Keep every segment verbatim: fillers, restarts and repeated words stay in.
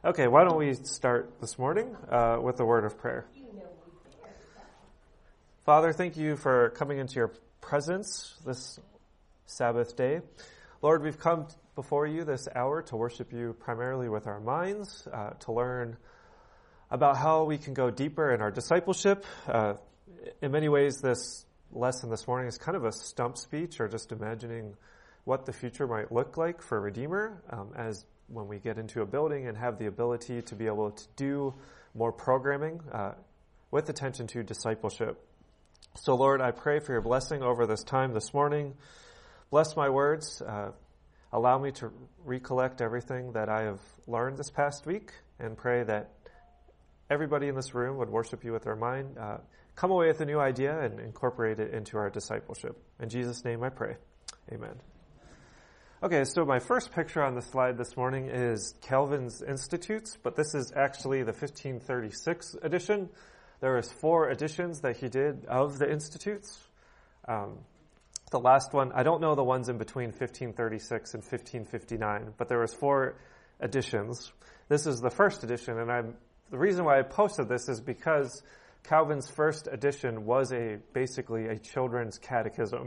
Okay, why don't we start this morning uh, with a word of prayer. Father, thank you for coming into your presence this Sabbath day. Lord, we've come before you this hour to worship you primarily with our minds, uh, to learn about how we can go deeper in our discipleship. Uh, in many ways, this lesson this morning is kind of a stump speech, or just imagining what the future might look like for Redeemer um, as when we get into a building and have the ability to be able to do more programming uh, with attention to discipleship. So, Lord, I pray for your blessing over this time this morning. Bless my words. Uh, allow me to recollect everything that I have learned this past week, and pray that everybody in this room would worship you with their mind, uh, come away with a new idea, and incorporate it into our discipleship. In Jesus' name I pray. Amen. Okay, so my first picture on the slide this morning is Calvin's Institutes, but this is actually the fifteen thirty-six edition. There was four editions that he did of the Institutes. Um, the last one, I don't know the ones in between fifteen thirty-six and fifteen fifty-nine, but there was four editions. This is the first edition, and I'm the reason why I posted this is because Calvin's first edition was a basically a children's catechism.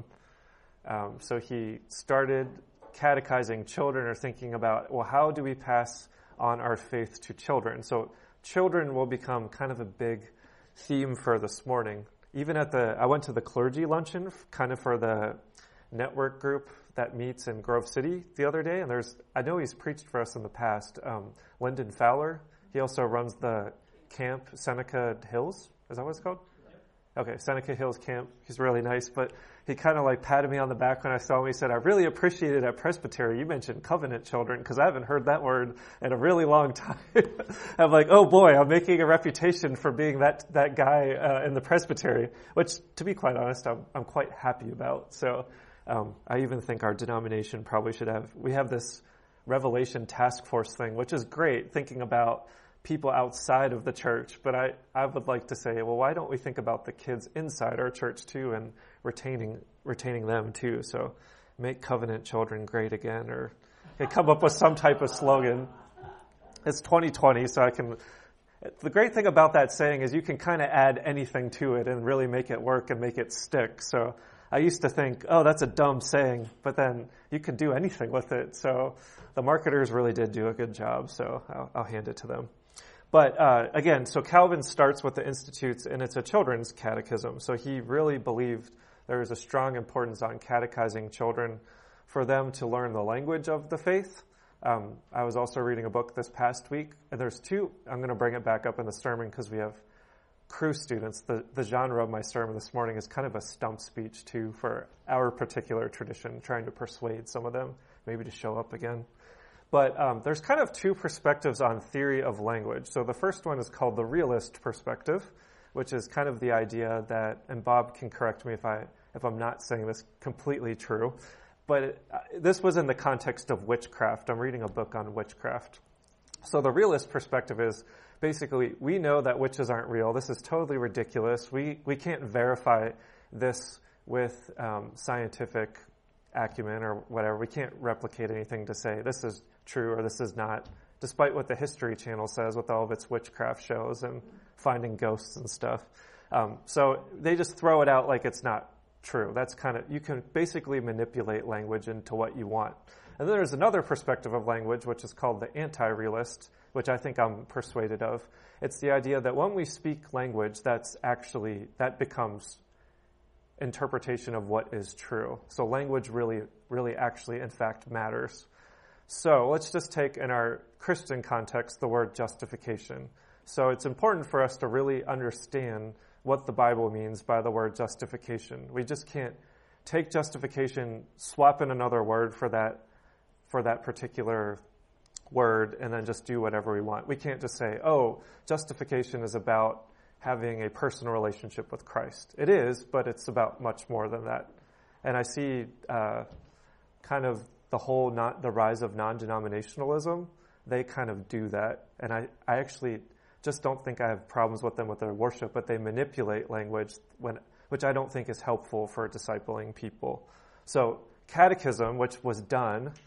Um, so he started catechizing children, or thinking about, well, how do we pass on our faith to children? So children will become kind of a big theme for this morning. Even at the, I went to the clergy luncheon, kind of for the network group that meets in Grove City the other day, and there's, I know he's preached for us in the past, um, Lyndon Fowler. He also runs the camp, Seneca Hills. Is that what it's called? Okay, Seneca Hills Camp. He's really nice, but he kind of like patted me on the back when I saw him. He said, I really appreciated at Presbytery you mentioned covenant children, because I haven't heard that word in a really long time. I'm like, oh boy, I'm making a reputation for being that that guy uh, in the Presbytery, which, to be quite honest, I'm, I'm quite happy about. So um, I even think our denomination probably should have, we have this Revelation Task Force thing, which is great, thinking about people outside of the church, but I, I would like to say, well, why don't we think about the kids inside our church too, and retaining retaining them too? So make covenant children great again, or okay, come up with some type of slogan. It's twenty twenty, so I can, the great thing about that saying is you can kind of add anything to it and really make it work and make it stick. So I used to think, oh, that's a dumb saying, but then you can do anything with it. So the marketers really did do a good job, so I'll, I'll hand it to them. But uh, again, so Calvin starts with the Institutes, and it's a children's catechism. So he really believed there was a strong importance on catechizing children for them to learn the language of the faith. Um, I was also reading a book this past week, and there's two. I'm going to bring it back up in the sermon because we have Cru students. The, the genre of my sermon this morning is kind of a stump speech, too, for our particular tradition, trying to persuade some of them maybe to show up again. But um, there's kind of two perspectives on theory of language. So the first one is called the realist perspective, which is kind of the idea that, and Bob can correct me if I if I'm not saying this completely true, but it, uh, this was in the context of witchcraft. I'm reading a book on witchcraft. So the realist perspective is basically, we know that witches aren't real. This is totally ridiculous. We we can't verify this with um, scientific acumen or whatever. We can't replicate anything to say this is true or this is not, despite what the History Channel says with all of its witchcraft shows and finding ghosts and stuff. Um, so they just throw it out like it's not true. That's kind of, you can basically manipulate language into what you want. And then there's another perspective of language, which is called the anti-realist, which I think I'm persuaded of. It's the idea that when we speak language, that's actually, that becomes interpretation of what is true. So language really, really actually, in fact, matters. So let's just take in our Christian context the word justification. So it's important for us to really understand what the Bible means by the word justification. We just can't take justification, swap in another word for that for that particular word, and then just do whatever we want. We can't just say, oh, justification is about having a personal relationship with Christ. It is, but it's about much more than that. And I see uh, kind of the whole, not the rise of non-denominationalism. They kind of do that. And I, I actually just don't think I have problems with them with their worship, but they manipulate language, when, which I don't think is helpful for discipling people. So catechism, which was done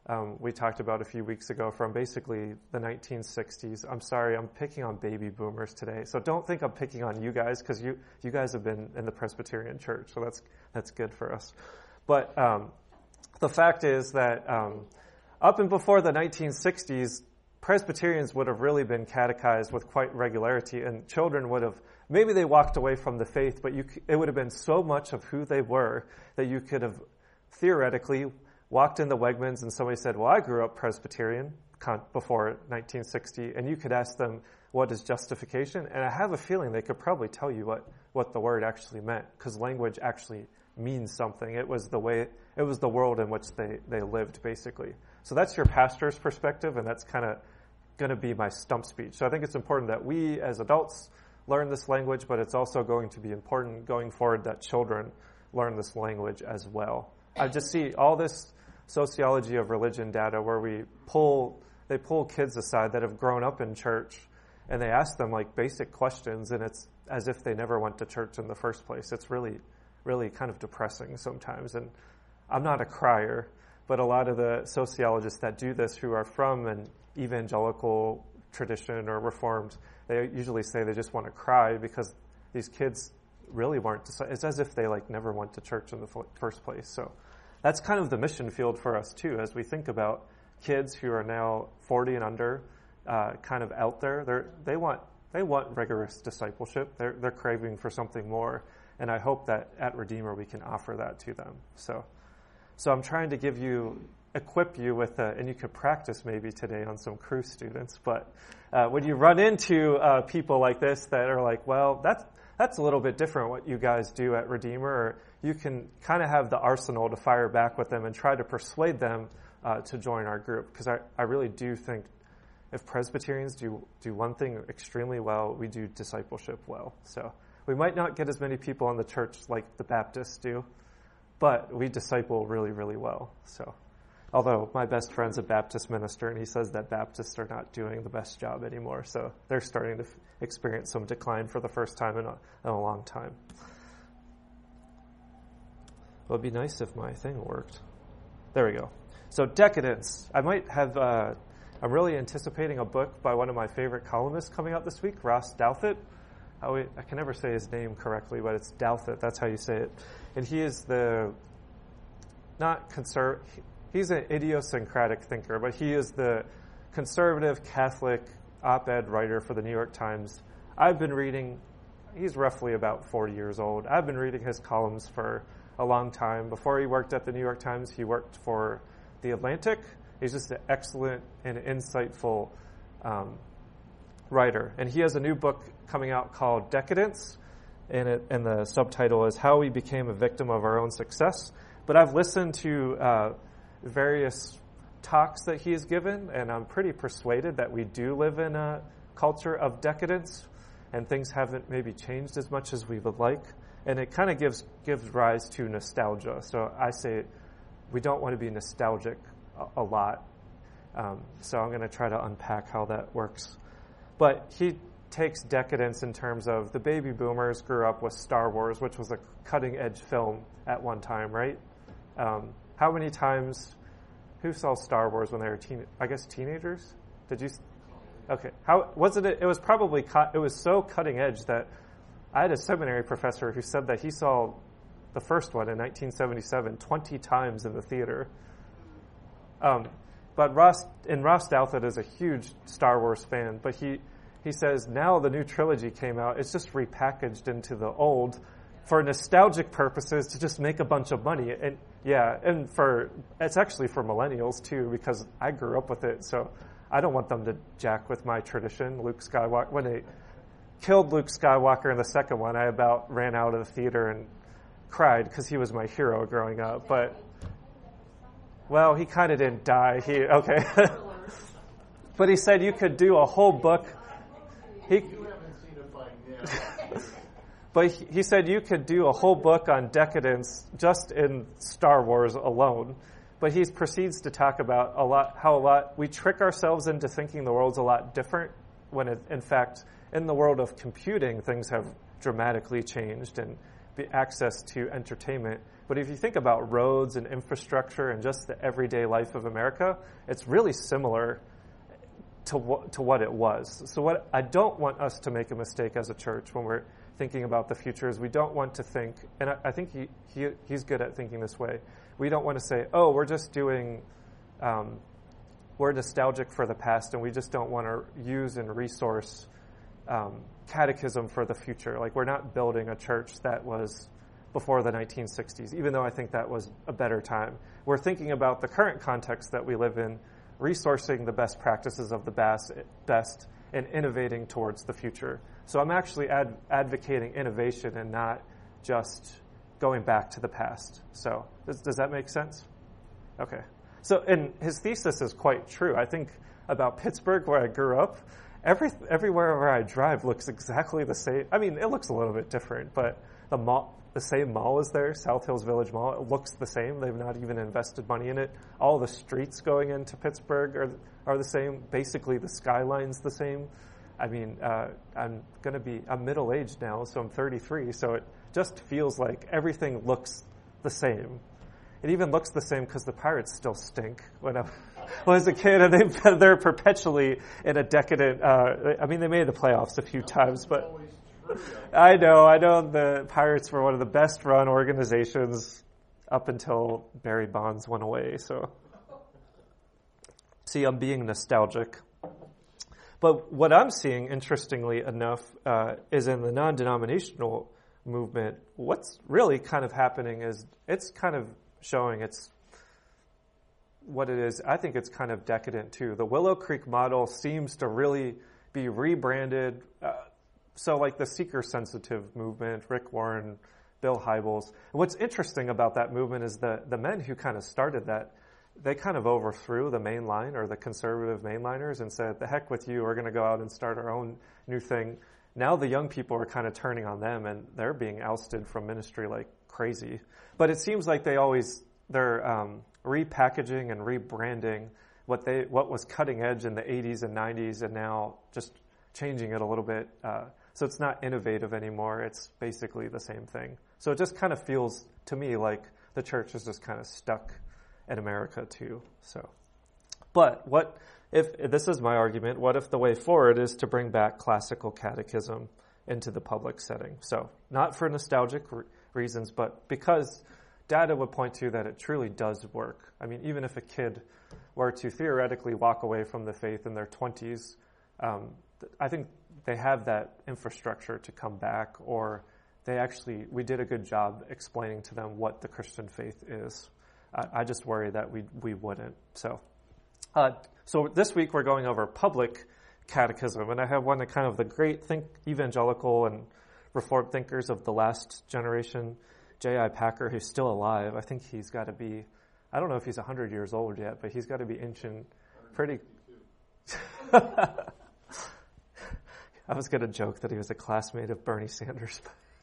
um, we talked about a few weeks ago from basically the nineteen sixties. I'm sorry, I'm picking on baby boomers today. So don't think I'm picking on you guys, because you, you guys have been in the Presbyterian Church, so that's that's good for us. But um, the fact is that um, up and before the nineteen sixties, Presbyterians would have really been catechized with quite regularity, and children would have, maybe they walked away from the faith, but you, it would have been so much of who they were that you could have theoretically walked into Wegmans and somebody said, well, I grew up Presbyterian before nineteen sixty, and you could ask them, what is justification? And I have a feeling they could probably tell you what, what the word actually meant, because language actually means something. It was the way, it was the world in which they, they lived, basically. So that's your pastor's perspective, and that's kind of going to be my stump speech. So I think it's important that we as adults learn this language, but it's also going to be important going forward that children learn this language as well. I just see all this sociology of religion data where we pull, they pull kids aside that have grown up in church, and they ask them like basic questions, and it's as if they never went to church in the first place. It's really, really kind of depressing sometimes. And I'm not a crier, but a lot of the sociologists that do this who are from an evangelical tradition or reformed, they usually say they just want to cry because these kids really weren't, it's as if they like never went to church in the first place. So that's kind of the mission field for us too, as we think about kids who are now forty and under, uh, kind of out there. They're, they want they want rigorous discipleship. They're they're craving for something more, and I hope that at Redeemer we can offer that to them. So, so I'm trying to give you, equip you with, a, and you could practice maybe today on some Cru students. But uh, when you run into uh, people like this that are like, well, that's that's a little bit different what you guys do at Redeemer, or you can kind of have the arsenal to fire back with them and try to persuade them uh, to join our group. Because I, I really do think if Presbyterians do, do one thing extremely well, we do discipleship well. So we might not get as many people in the church like the Baptists do, but we disciple really, really well. So, although my best friend's a Baptist minister, and he says that Baptists are not doing the best job anymore, so they're starting to f- experience some decline for the first time in a, in a long time. It would be nice if my thing worked. There we go. So decadence. I might have, uh, I'm really anticipating a book by one of my favorite columnists coming out this week, Ross Douthat. I, I can never say his name correctly, but it's Douthat. That's how you say it. And he is the, not conserv, he's an idiosyncratic thinker, but he is the conservative Catholic op-ed writer for the New York Times. I've been reading, he's roughly about forty years old. I've been reading his columns for a long time. Before he worked at the New York Times, he worked for The Atlantic. He's just an excellent and insightful um, writer. And he has a new book coming out called Decadence, and, it, and the subtitle is How We Became a Victim of Our Own Success. But I've listened to uh, various talks that he has given, and I'm pretty persuaded that we do live in a culture of decadence, and things haven't maybe changed as much as we would like. And it kind of gives gives rise to nostalgia. So I say we don't want to be nostalgic a, a lot. Um, so I'm going to try to unpack how that works. But he takes decadence in terms of the baby boomers grew up with Star Wars, which was a cutting-edge film at one time, right? Um, how many times, who saw Star Wars when they were teen? I guess teenagers? Did you? Okay. How was it? It was probably cut, it was so cutting edge that I had a seminary professor who said that he saw the first one in nineteen seventy-seven twenty times in the theater. Um, but Ross, and Ross Douthat is a huge Star Wars fan, but he, he says now the new trilogy came out, it's just repackaged into the old for nostalgic purposes to just make a bunch of money. And yeah, and for, it's actually for millennials too, because I grew up with it, so I don't want them to jack with my tradition. Luke Skywalker, when they killed Luke Skywalker in the second one, I about ran out of the theater and cried because he was my hero growing up. But, well, he kind of didn't die. He okay. But he said you could do a whole book. He, you haven't seen it by now. But he said you could do a whole book on decadence just in Star Wars alone. But he proceeds to talk about a lot, how a lot, we trick ourselves into thinking the world's a lot different when it, in fact, in the world of computing, things have dramatically changed, and the access to entertainment But if you think about roads and infrastructure and just the everyday life of America, it's really similar to what, to what it was. So what I don't want us to make a mistake as a church when we're thinking about the future is we don't want to think, and I, I think he, he he's good at thinking this way, we don't want to say, oh, we're just doing, um, we're nostalgic for the past and we just don't want to use and resource um, catechism for the future. Like, we're not building a church that was before the nineteen sixties, even though I think that was a better time. We're thinking about the current context that we live in, resourcing the best practices of the best, best and innovating towards the future. So I'm actually ad- advocating innovation and not just going back to the past. So does, does that make sense? Okay. So, and his thesis is quite true. I think about Pittsburgh, where I grew up, every everywhere where I drive looks exactly the same. I mean, it looks a little bit different, but the mall, the same mall is there, South Hills Village Mall. It looks the same. They've not even invested money in it. All the streets going into Pittsburgh are are the same. Basically, the skyline's the same. I mean, uh, I'm going to be, I'm middle-aged now, so I'm thirty-three, so it just feels like everything looks the same. It even looks the same because the Pirates still stink when I was a kid, and they've, they're perpetually in a decadent, uh, I mean, they made the playoffs a few times, but I know, I know the Pirates were one of the best-run organizations up until Barry Bonds went away, so. See, I'm being nostalgic. But what I'm seeing, interestingly enough, uh, is in the non-denominational movement, what's really kind of happening is it's kind of showing it's what it is. I think it's kind of decadent too. The Willow Creek model seems to really be rebranded. Uh, so like the seeker-sensitive movement, Rick Warren, Bill Hybels. And what's interesting about that movement is the, the men who kind of started that, they kind of overthrew the main line or the conservative mainliners and said, the heck with you, we're going to go out and start our own new thing. Now the young people are kind of turning on them and they're being ousted from ministry like crazy. But it seems like they always, they're um, repackaging and rebranding what they what was cutting edge in the eighties and nineties and now just changing it a little bit. Uh, so it's not innovative anymore. It's basically the same thing. So it just kind of feels to me like the church is just kind of stuck in America too. So, but what if, this is my argument, what if the way forward is to bring back classical catechism into the public setting? So not for nostalgic re- reasons, but because data would point to that it truly does work. I mean, even if a kid were to theoretically walk away from the faith in their twenties, um, I think they have that infrastructure to come back, or they actually, we did a good job explaining to them what the Christian faith is. I just worry that we we wouldn't. So, uh, so this week we're going over public catechism, and I have one of kind of the great think evangelical and Reformed thinkers of the last generation, J I Packer, who's still alive. I think he's got to be, I don't know if he's one hundred years old yet, but he's got to be inching pretty. I was going to joke that he was a classmate of Bernie Sanders,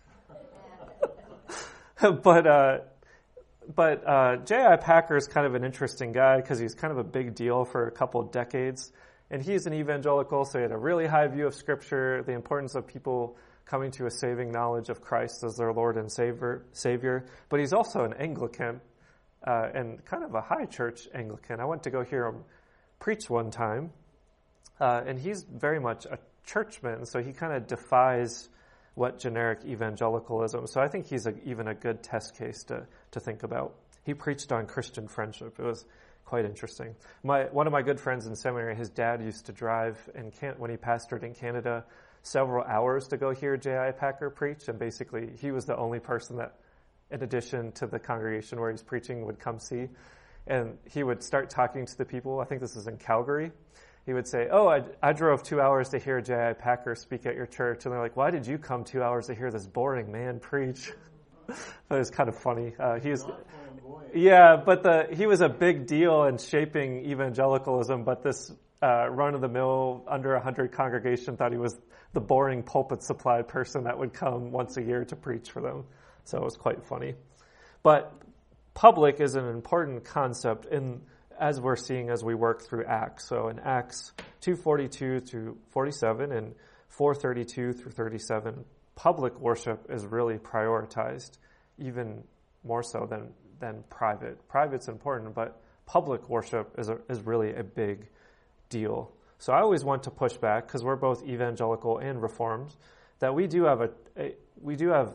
but. uh But uh, J I Packer is kind of an interesting guy because he's kind of a big deal for a couple of decades. And he's an evangelical, so he had a really high view of Scripture, the importance of people coming to a saving knowledge of Christ as their Lord and Savior. Savior. But he's also an Anglican uh, and kind of a high church Anglican. I went to go hear him preach one time. Uh, and he's very much a churchman, so he kind of defies what generic evangelicalism. So I think he's a, even a good test case to, to think about. He preached on Christian friendship. It was quite interesting. My one of my good friends in seminary, his dad used to drive in Can- when he pastored in Canada several hours to go hear J I Packer preach, and basically he was the only person that, in addition to the congregation where he's preaching, would come see. And he would start talking to the people. I think this is in Calgary. He would say, oh, I, I drove two hours to hear J I Packer speak at your church. And they're like, why did you come two hours to hear this boring man preach? But it was kind of funny. Uh, he was, yeah, but the he was a big deal in shaping evangelicalism, but this uh, run-of-the-mill, under one hundred congregation thought he was the boring pulpit supply person that would come once a year to preach for them. So it was quite funny. But public is an important concept in as we're seeing as we work through Acts. So in Acts two forty-two through forty-seven and four thirty-two through thirty-seven, public worship is really prioritized, even more so than than private. Private's important, but public worship is a, is really a big deal. So I always want to push back, because we're both evangelical and Reformed, that we do have a, a we do have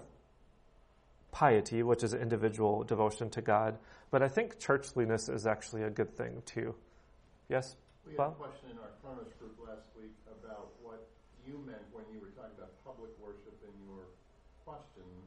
piety, which is individual devotion to God, but I think churchliness is actually a good thing too. Yes? We had Bob? a question in our Chronos group last week about what you meant when you were talking about public worship in your questions,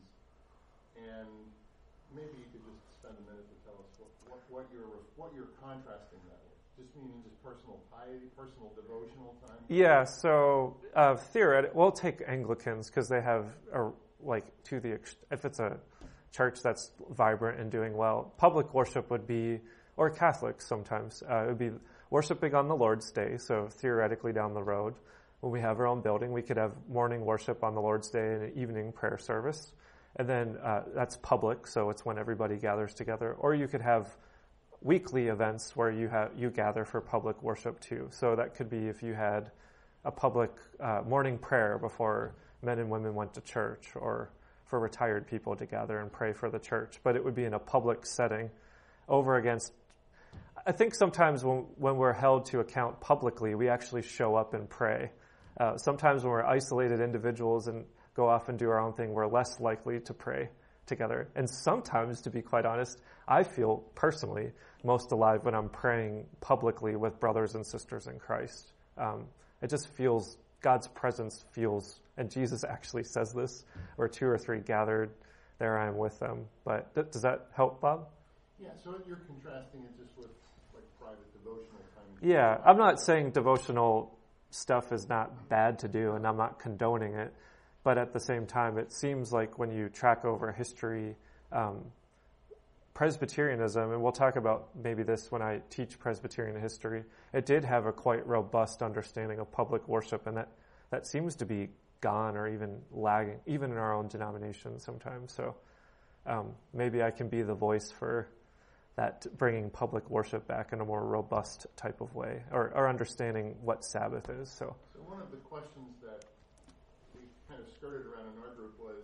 and maybe you could just spend a minute to tell us what, what, what you're what you're contrasting that with. Just meaning just personal piety, personal devotional time? Yeah, so uh, theoretically, we'll take Anglicans because they have, a, like, to the, ex- if it's a church that's vibrant and doing well, public worship would be, or Catholics sometimes, uh, it would be worshiping on the Lord's Day, so theoretically down the road. When we have our own building, we could have morning worship on the Lord's Day and an evening prayer service. And then uh, that's public, so it's when everybody gathers together. Or you could have weekly events where you have you gather for public worship too. So that could be if you had a public uh, morning prayer before men and women went to church, or for retired people to gather and pray for the church. But it would be in a public setting over against, I think sometimes when, when we're held to account publicly, we actually show up and pray. Uh, sometimes when we're isolated individuals and go off and do our own thing, we're less likely to pray together. And sometimes, to be quite honest, I feel personally most alive when I'm praying publicly with brothers and sisters in Christ. Um, it just feels, God's presence feels, and Jesus actually says this, where two or three gathered, there I am with them. But th- does that help, Bob? Yeah, so you're contrasting it just with like private devotional time. Yeah, I'm not saying devotional stuff is not bad to do, and I'm not condoning it. But at the same time, it seems like when you track over history, um, Presbyterianism, and we'll talk about maybe this when I teach Presbyterian history, it did have a quite robust understanding of public worship, and that, that seems to be gone or even lagging, even in our own denomination sometimes. So um, maybe I can be the voice for that, bringing public worship back in a more robust type of way, or, or understanding what Sabbath is. So. so one of the questions that we kind of skirted around in our group was,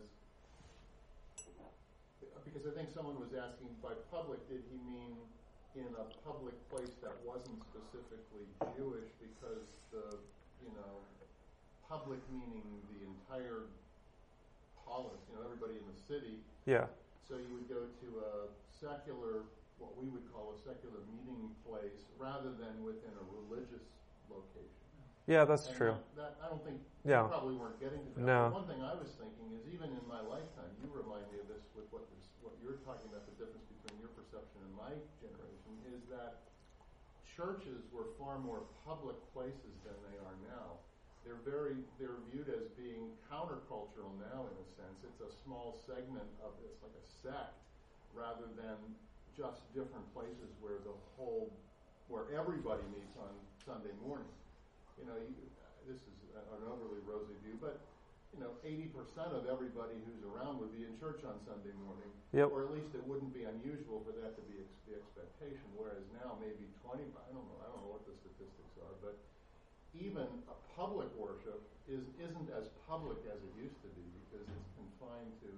because I think someone was asking, by public, did he mean in a public place that wasn't specifically Jewish, because the, you know, public meaning the entire polis, you know, everybody in the city. Yeah. So you would go to a secular, what we would call a secular meeting place, rather than within a religious location. Yeah, that's and true. That, that, I don't think yeah. you probably weren't getting to that. No. One thing I was thinking is, even in my lifetime, you remind me of this with what this, what you're talking about, the difference between your perception and my generation, is that churches were far more public places than they are now. They're very, they're viewed as being countercultural now, in a sense. It's a small segment of this, like a sect, rather than just different places where the whole, where everybody meets on Sunday morning. You know, you, this is an overly rosy view, but, you know, eighty percent of everybody who's around would be in church on Sunday morning. Yep. Or at least it wouldn't be unusual for that to be ex- the expectation, whereas now maybe twenty, I don't know, I don't know what the statistics are, but even a public worship is, isn't as public as it used to be, because it's confined to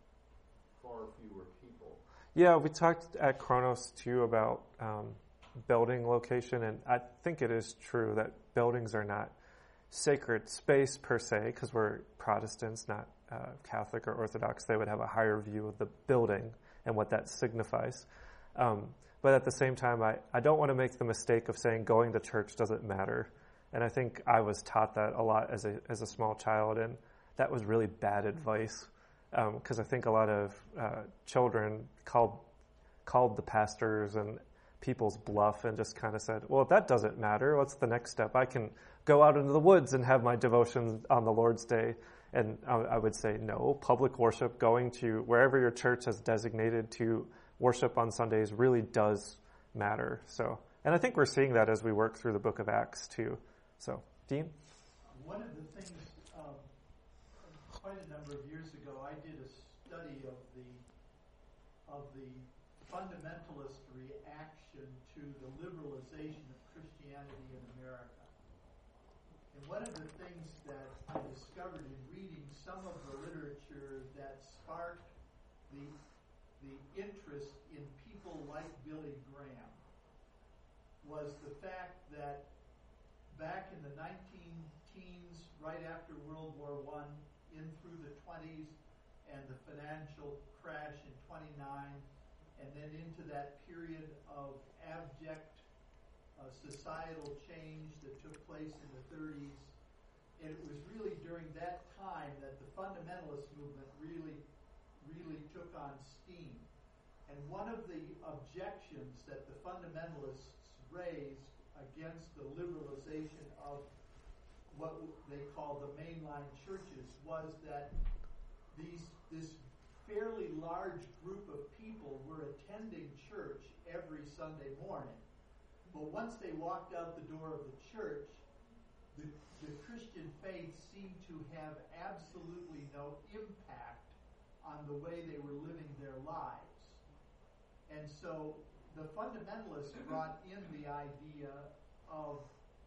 far fewer people. Yeah, we talked at Chronos too about um, building location, and I think it is true that buildings are not sacred space per se, because we're Protestants, not uh, Catholic or Orthodox. They would have a higher view of the building and what that signifies. Um, but at the same time, I, I don't want to make the mistake of saying going to church doesn't matter. And I think I was taught that a lot as a as a small child, and that was really bad advice, because um, I think a lot of uh, children called called the pastors and people's bluff and just kind of said, well, that doesn't matter. What's the next step? I can go out into the woods and have my devotion on the Lord's Day. And I, I would say, no, public worship, going to wherever your church has designated to worship on Sundays really does matter. So, and I think we're seeing that as we work through the book of Acts too. So, Dean? One of the things, um, quite a number of years ago, I did a study of the of the fundamentalist reaction to the liberalization of Christianity in America. And one of the things that I discovered in reading some of the literature that sparked the the interest in people like Billy Graham was the fact that back in the nineteen teens, right after World War One, in through the twenties, and the financial crash in twenty-nine, and then into that period of abject uh, societal change that took place in the thirties. And it was really during that time that the fundamentalist movement really, really took on steam. And one of the objections that the fundamentalists raised against the liberalization of what they call the mainline churches was that these this fairly large group of people were attending church every Sunday morning. But once they walked out the door of the church, the, the Christian faith seemed to have absolutely no impact on the way they were living their lives. And so the fundamentalists brought in the idea of,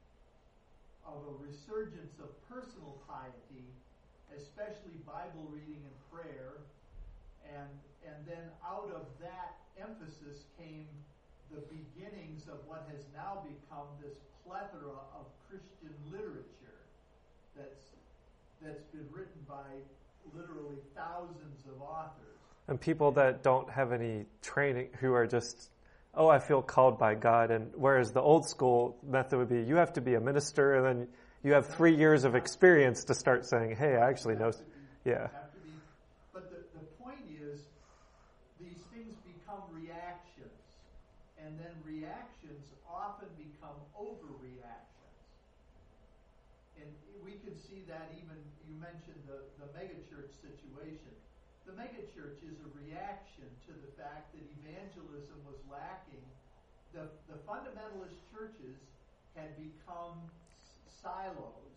of a resurgence of personal piety, especially Bible reading and prayer, and and then out of that emphasis came the beginnings of what has now become this plethora of Christian literature that's that's been written by literally thousands of authors. And people that don't have any training, who are just, oh, I feel called by God. And whereas the old school method would be, you have to be a minister, and then you have three years of experience to start saying, hey, I actually know. Be, yeah. Have to be, but the, the point is, these things become reactions. And then reactions often become overreactions. And we can see that even, you mentioned the, the megachurch situation. The megachurch is a reaction to the fact that evangelism was lacking. The, the fundamentalist churches had become silos,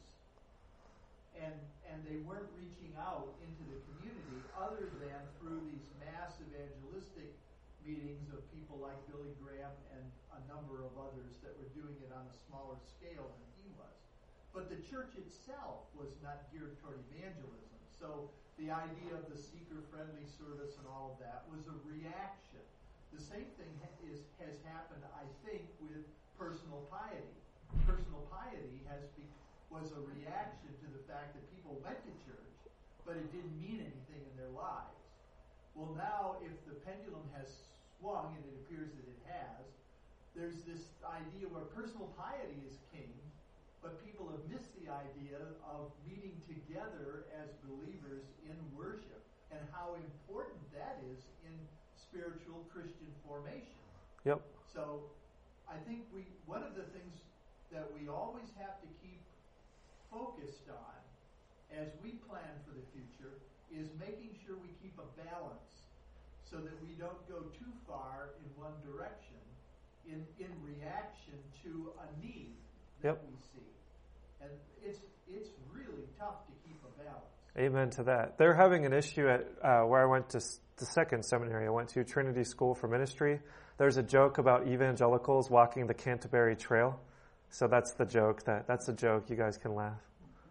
and and they weren't reaching out into the community other than through these mass evangelistic meetings of people like Billy Graham and a number of others that were doing it on a smaller scale than he was. But the church itself was not geared toward evangelism. So the idea of the seeker-friendly service and all of that was a reaction. The same thing ha- is has happened, I think, with personal piety. Personal piety has be, was a reaction to the fact that people went to church, but it didn't mean anything in their lives. Well, now, if the pendulum has swung, and it appears that it has, there's this idea where personal piety is king, but people have missed the idea of meeting together as believers in worship and how important that is in spiritual Christian formation. Yep. So I think we one of the things that we always have to keep focused on as we plan for the future is making sure we keep a balance so that we don't go too far in one direction in, in reaction to a need that yep. we see. And it's it's really tough to keep a balance. Amen to that. They're having an issue at uh, where I went to s- the second seminary. I went to Trinity School for Ministry. There's a joke about evangelicals walking the Canterbury Trail. So that's the joke. That That's a joke. You guys can laugh.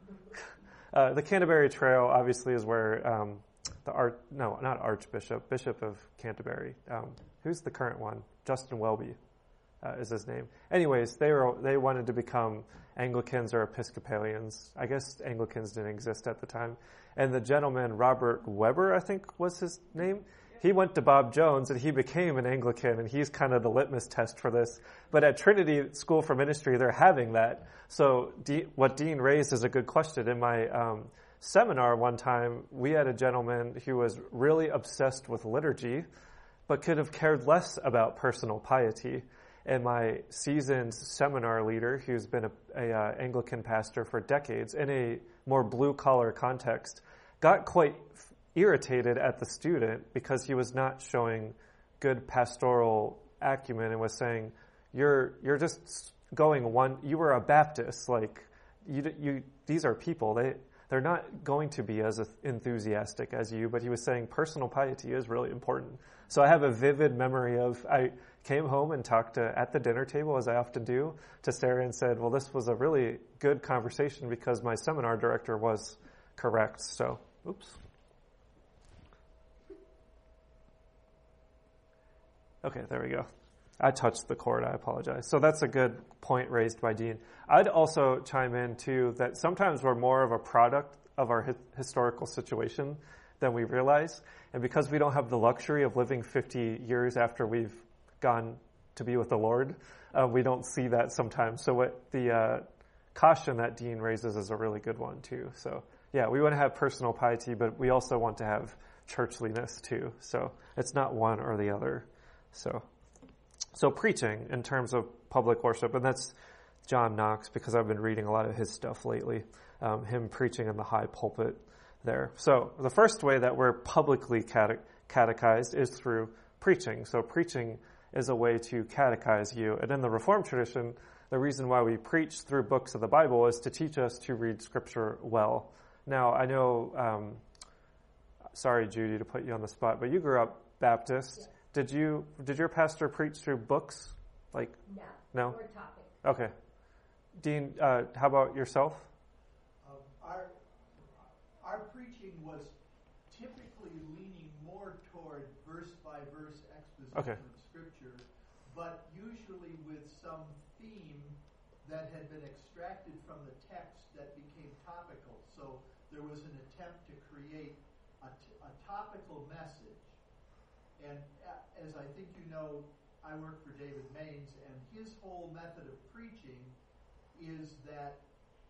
uh, the Canterbury Trail obviously is where um, the arch, no, not Archbishop, Bishop of Canterbury. Um, who's the current one? Justin Welby. Uh, is his name. Anyways, they were they wanted to become Anglicans or Episcopalians. I guess Anglicans didn't exist at the time. And the gentleman, Robert Weber, I think was his name, he went to Bob Jones and he became an Anglican, and he's kind of the litmus test for this. But at Trinity School for Ministry, they're having that. So D- what Dean raised is a good question. In my um, seminar one time, we had a gentleman who was really obsessed with liturgy, but could have cared less about personal piety. And my seasoned seminar leader, who's been a, a uh, Anglican pastor for decades in a more blue-collar context, got quite f- irritated at the student because he was not showing good pastoral acumen and was saying, "You're you're just going one. You were a Baptist, like you you. These are people. They they're not going to be as enthusiastic as you." But he was saying personal piety is really important. So I have a vivid memory of I. came home and talked to, at the dinner table, as I often do, to Sarah and said, well, this was a really good conversation because my seminar director was correct. So, oops. Okay, there we go. I touched the cord. I apologize. So that's a good point raised by Dean. I'd also chime in, too, that sometimes we're more of a product of our hi- historical situation than we realize. And because we don't have the luxury of living fifty years after we've gone to be with the Lord, uh, we don't see that sometimes. So what the uh, caution that Dean raises is a really good one, too. So, yeah, we want to have personal piety, but we also want to have churchliness, too. So it's not one or the other. So... So preaching in terms of public worship, and that's John Knox, because I've been reading a lot of his stuff lately, um, him preaching in the high pulpit there. So the first way that we're publicly cate- catechized is through preaching. So preaching is a way to catechize you. And in the Reformed tradition, the reason why we preach through books of the Bible is to teach us to read Scripture well. Now, I know, um, sorry, Judy, to put you on the spot, but you grew up Baptist. Yes. Did you did your pastor preach through books? Like No. no? Or topic. Okay. Dean, uh, how about yourself? Um, our our preaching was typically leaning more toward verse by verse exposition Okay. of Scripture, but usually with some theme that had been extracted from the text that became topical. So there was an attempt to create a, t- a topical message. And uh, as I think you know, I work for David Maines, and his whole method of preaching is that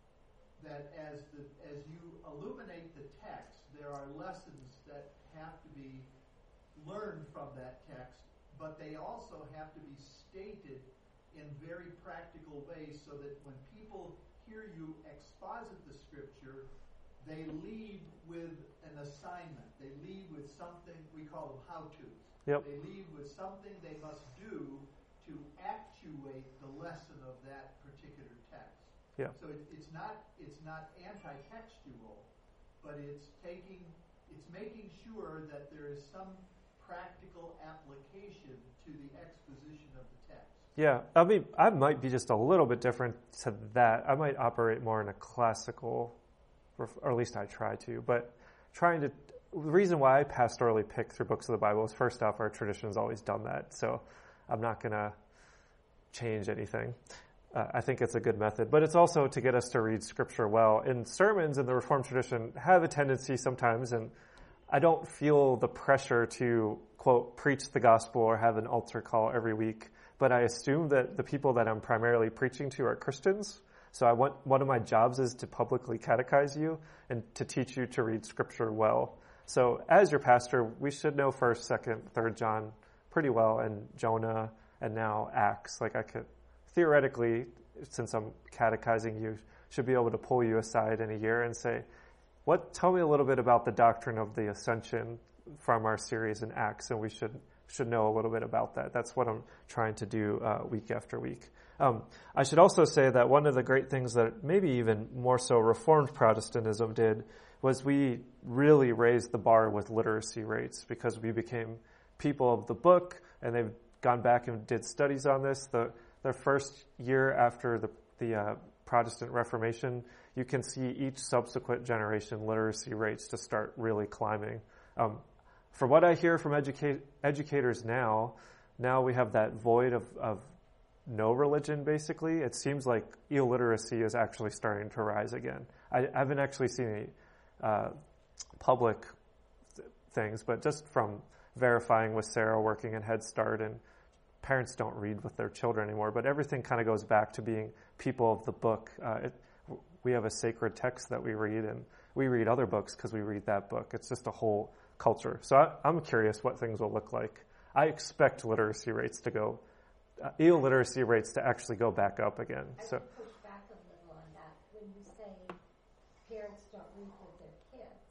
that as the as you illuminate the text, there are lessons that have to be learned from that text, but they also have to be stated in very practical ways so that when people hear you exposit the Scripture, they leave with an assignment. They leave with something, we call them how-tos. Yep. They leave with something they must do to actuate the lesson of that particular text. Yeah. So it, it's not it's not anti-textual, but it's taking it's making sure that there is some practical application to the exposition of the text. Yeah, I mean, I might be just a little bit different to that. I might operate more in a classical, or at least I try to, but trying to, the reason why I pastorally pick through books of the Bible is, first off, our tradition has always done that, so I'm not going to change anything. Uh, I think it's a good method, but it's also to get us to read Scripture well. And sermons in the Reformed tradition have a tendency sometimes, and I don't feel the pressure to, quote, preach the gospel or have an altar call every week, but I assume that the people that I'm primarily preaching to are Christians. So I want, one of my jobs is to publicly catechize you and to teach you to read Scripture well. So as your pastor, we should know first, second, third John pretty well, and Jonah, and now Acts. Like I could, theoretically, since I'm catechizing you, should be able to pull you aside in a year and say, "What? Tell me a little bit about the doctrine of the ascension from our series in Acts," and we should should know a little bit about that. That's what I'm trying to do uh, week after week. Um, I should also say that one of the great things that maybe even more so Reformed Protestantism did was we really raised the bar with literacy rates, because we became people of the book, and they've gone back and did studies on this. The the first year after the the uh, Protestant Reformation, you can see each subsequent generation literacy rates to start really climbing. Um, from what I hear from educate, educators now, now we have that void of, of no religion, basically. It seems like illiteracy is actually starting to rise again. I, I haven't actually seen any uh, public th- things, but just from verifying with Sarah working in Head Start, and parents don't read with their children anymore, but everything kind of goes back to being people of the book. Uh, it, we have a sacred text that we read, and we read other books because we read that book. It's just a whole culture. So I, I'm curious what things will look like. I expect literacy rates to go, uh, illiteracy rates to actually go back up again. I So would push back a little on that. When you say parents don't read with their kids,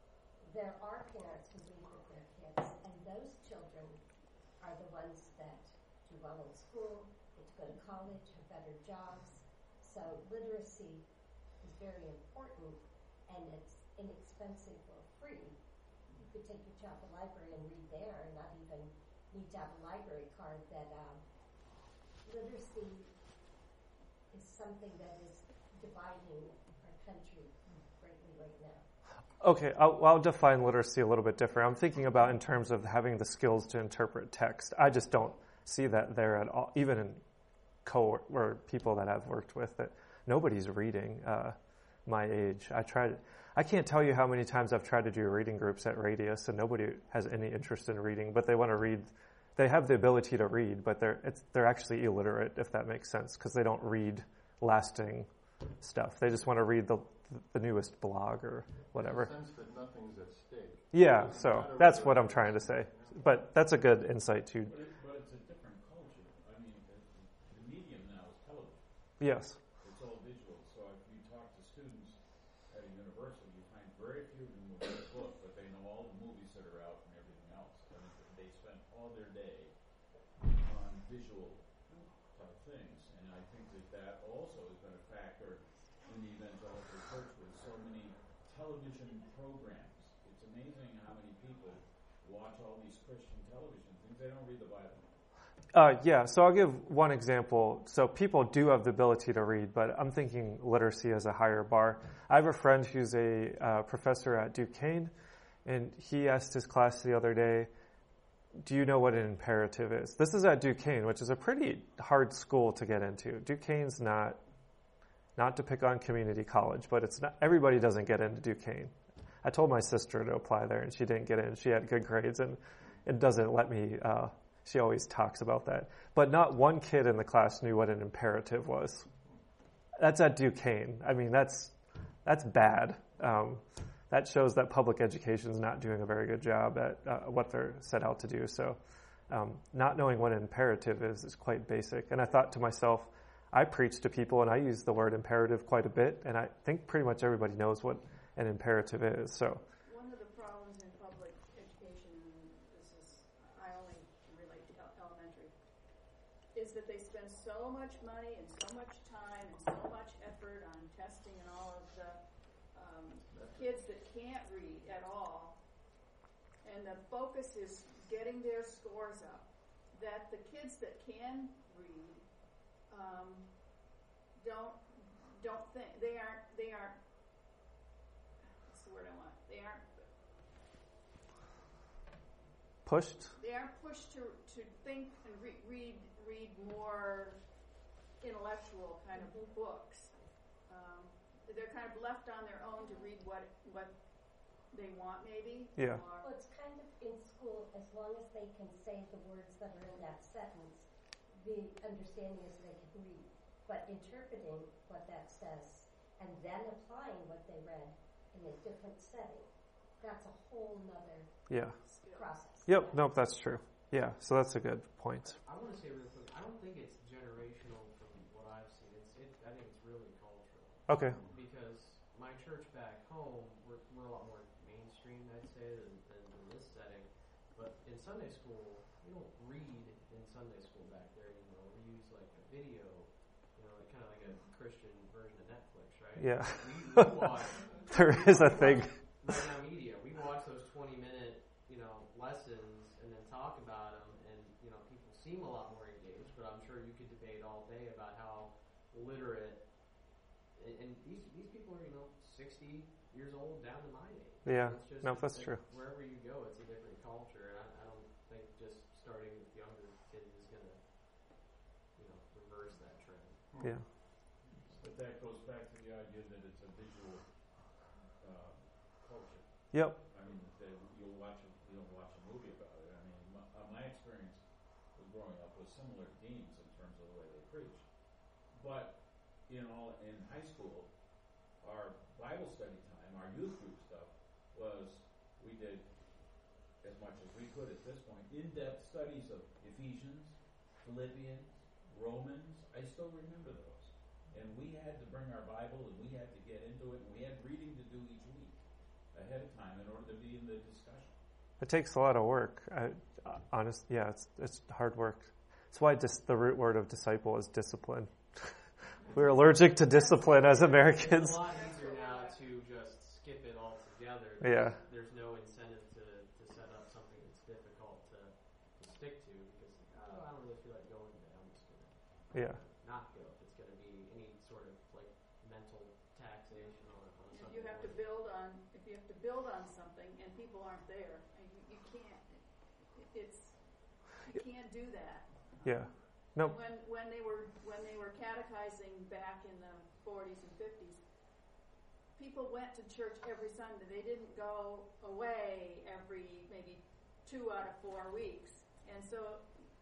there are parents who read with their kids, and those children are the ones that do well in school, get to go to college, have better jobs. So literacy is very important, and it's inexpensive or free. You could take your child to the library and read there, and not even need to have a library card. That um, literacy is something that is dividing our country greatly right now. Okay, I'll, I'll define literacy a little bit different. I'm thinking about in terms of having the skills to interpret text. I just don't see that there at all, even in cohort or people that I've worked with, that nobody's reading uh, my age. I tried. I can't tell you how many times I've tried to do reading groups at Radius, and nobody has any interest in reading, but they want to read. They have the ability to read, but they're it's, they're actually illiterate, if that makes sense, because they don't read lasting stuff. They just want to read the the newest blog or whatever. In the sense that nothing's at stake. Yeah, so that's what I'm trying to say. But that's a good insight too. But, it, but it's a different culture. I mean, the, the medium now is television. Yes. It's all digital. So if you talk to students at a university, you find very few of them will read a book, but they know all the movies that are out and everything else. I mean, they spend all their day on visual type things. And I think that that also has been a factor in the evangelical church with so many television programs. It's amazing how many people watch all these Christian television things. They don't read the Bible. Uh, yeah, so I'll give one example. So people do have the ability to read, but I'm thinking literacy as a higher bar. I have a friend who's a uh, professor at Duquesne, and he asked his class the other day, do you know what an imperative is? This is at Duquesne, which is a pretty hard school to get into. Duquesne's not Not to pick on community college, but it's not, everybody doesn't get into Duquesne. I told my sister to apply there, and she didn't get in. She had good grades, and it doesn't let me, uh, she always talks about that. But not one kid in the class knew what an imperative was. That's at Duquesne. I mean, that's that's bad. Um, that shows that public education is not doing a very good job at uh, what they're set out to do. So um, not knowing what an imperative is is quite basic. And I thought to myself, I preach to people, and I use the word imperative quite a bit, and I think pretty much everybody knows what an imperative is. So, one of the problems in public education, this is, I only relate to elementary, is that they spend so much money and so much time and so much effort on testing and all of the um, kids that can't read at all, and the focus is getting their scores up, that the kids that can read Um, don't don't think they aren't they aren't what's the word I want they aren't pushed? they aren't pushed to, to think and re- read read more intellectual kind of books. Um, they're kind of left on their own to read what what they want, maybe. Yeah. Well, it's kind of in school, as long as they can say the words that are in that sentence, the understanding is they can read. But interpreting what that says and then applying what they read in a different setting, that's a whole nother Yeah. process. Yep, nope, that's true. Yeah, so that's a good point. I want to say real quick, I don't think it's generational from what I've seen. It's, it, I think it's really cultural. Okay. Because my church back home, we're, we're a lot more mainstream, I'd say, than, than in this setting. But in Sunday school, we don't read in Sunday school back there anymore. We use like a video, you know, like, kind of like a Christian version of Netflix, right? Yeah. We, we watch, There is a thing. Right Now Media. We watch those twenty minute, you know, lessons and then talk about them, and you know, people seem a lot more engaged. But I'm sure you could debate all day about how literate, and, and these these people are, you know, sixty years old down to my age. Yeah. It's just, No, that's it, true. Wherever you go, it's a different culture, and I, I don't think just starting with younger kids is going to, you know, reverse that trend. Yeah. But that goes back to the idea that it's a visual uh, culture. Yep. I mean, they, you'll watch a, you don't watch a movie about it. I mean, my, uh, my experience with growing up was similar to Dean's in terms of the way they preach. But in all in high school, our Bible study time, our youth group stuff, was we did as much as we could at this point in-depth studies of Ephesians, Philippians, Romans. I still remember those. And we had to bring our Bible, and we had to get into it, and we had reading to do each week ahead of time in order to be in the discussion. It takes a lot of work. I, uh, honest, yeah, it's it's hard work. That's why dis- the root word of disciple is discipline. We're allergic to discipline as Americans. It's a lot easier now to just skip it altogether. Yeah. There's no incentive to, to set up something that's difficult to, to stick to because, oh, I don't really feel like going there. I'm just going to Yeah. not go. If it's going to be any sort of like mental taxation on, on And something. you have to build on, if you have to build on something and people aren't there, and you, you can't, it's, you can't do that. Yeah. No. When when they were when they were catechizing back in the forties and fifties, people went to church every Sunday. They didn't go away every maybe two out of four weeks, and so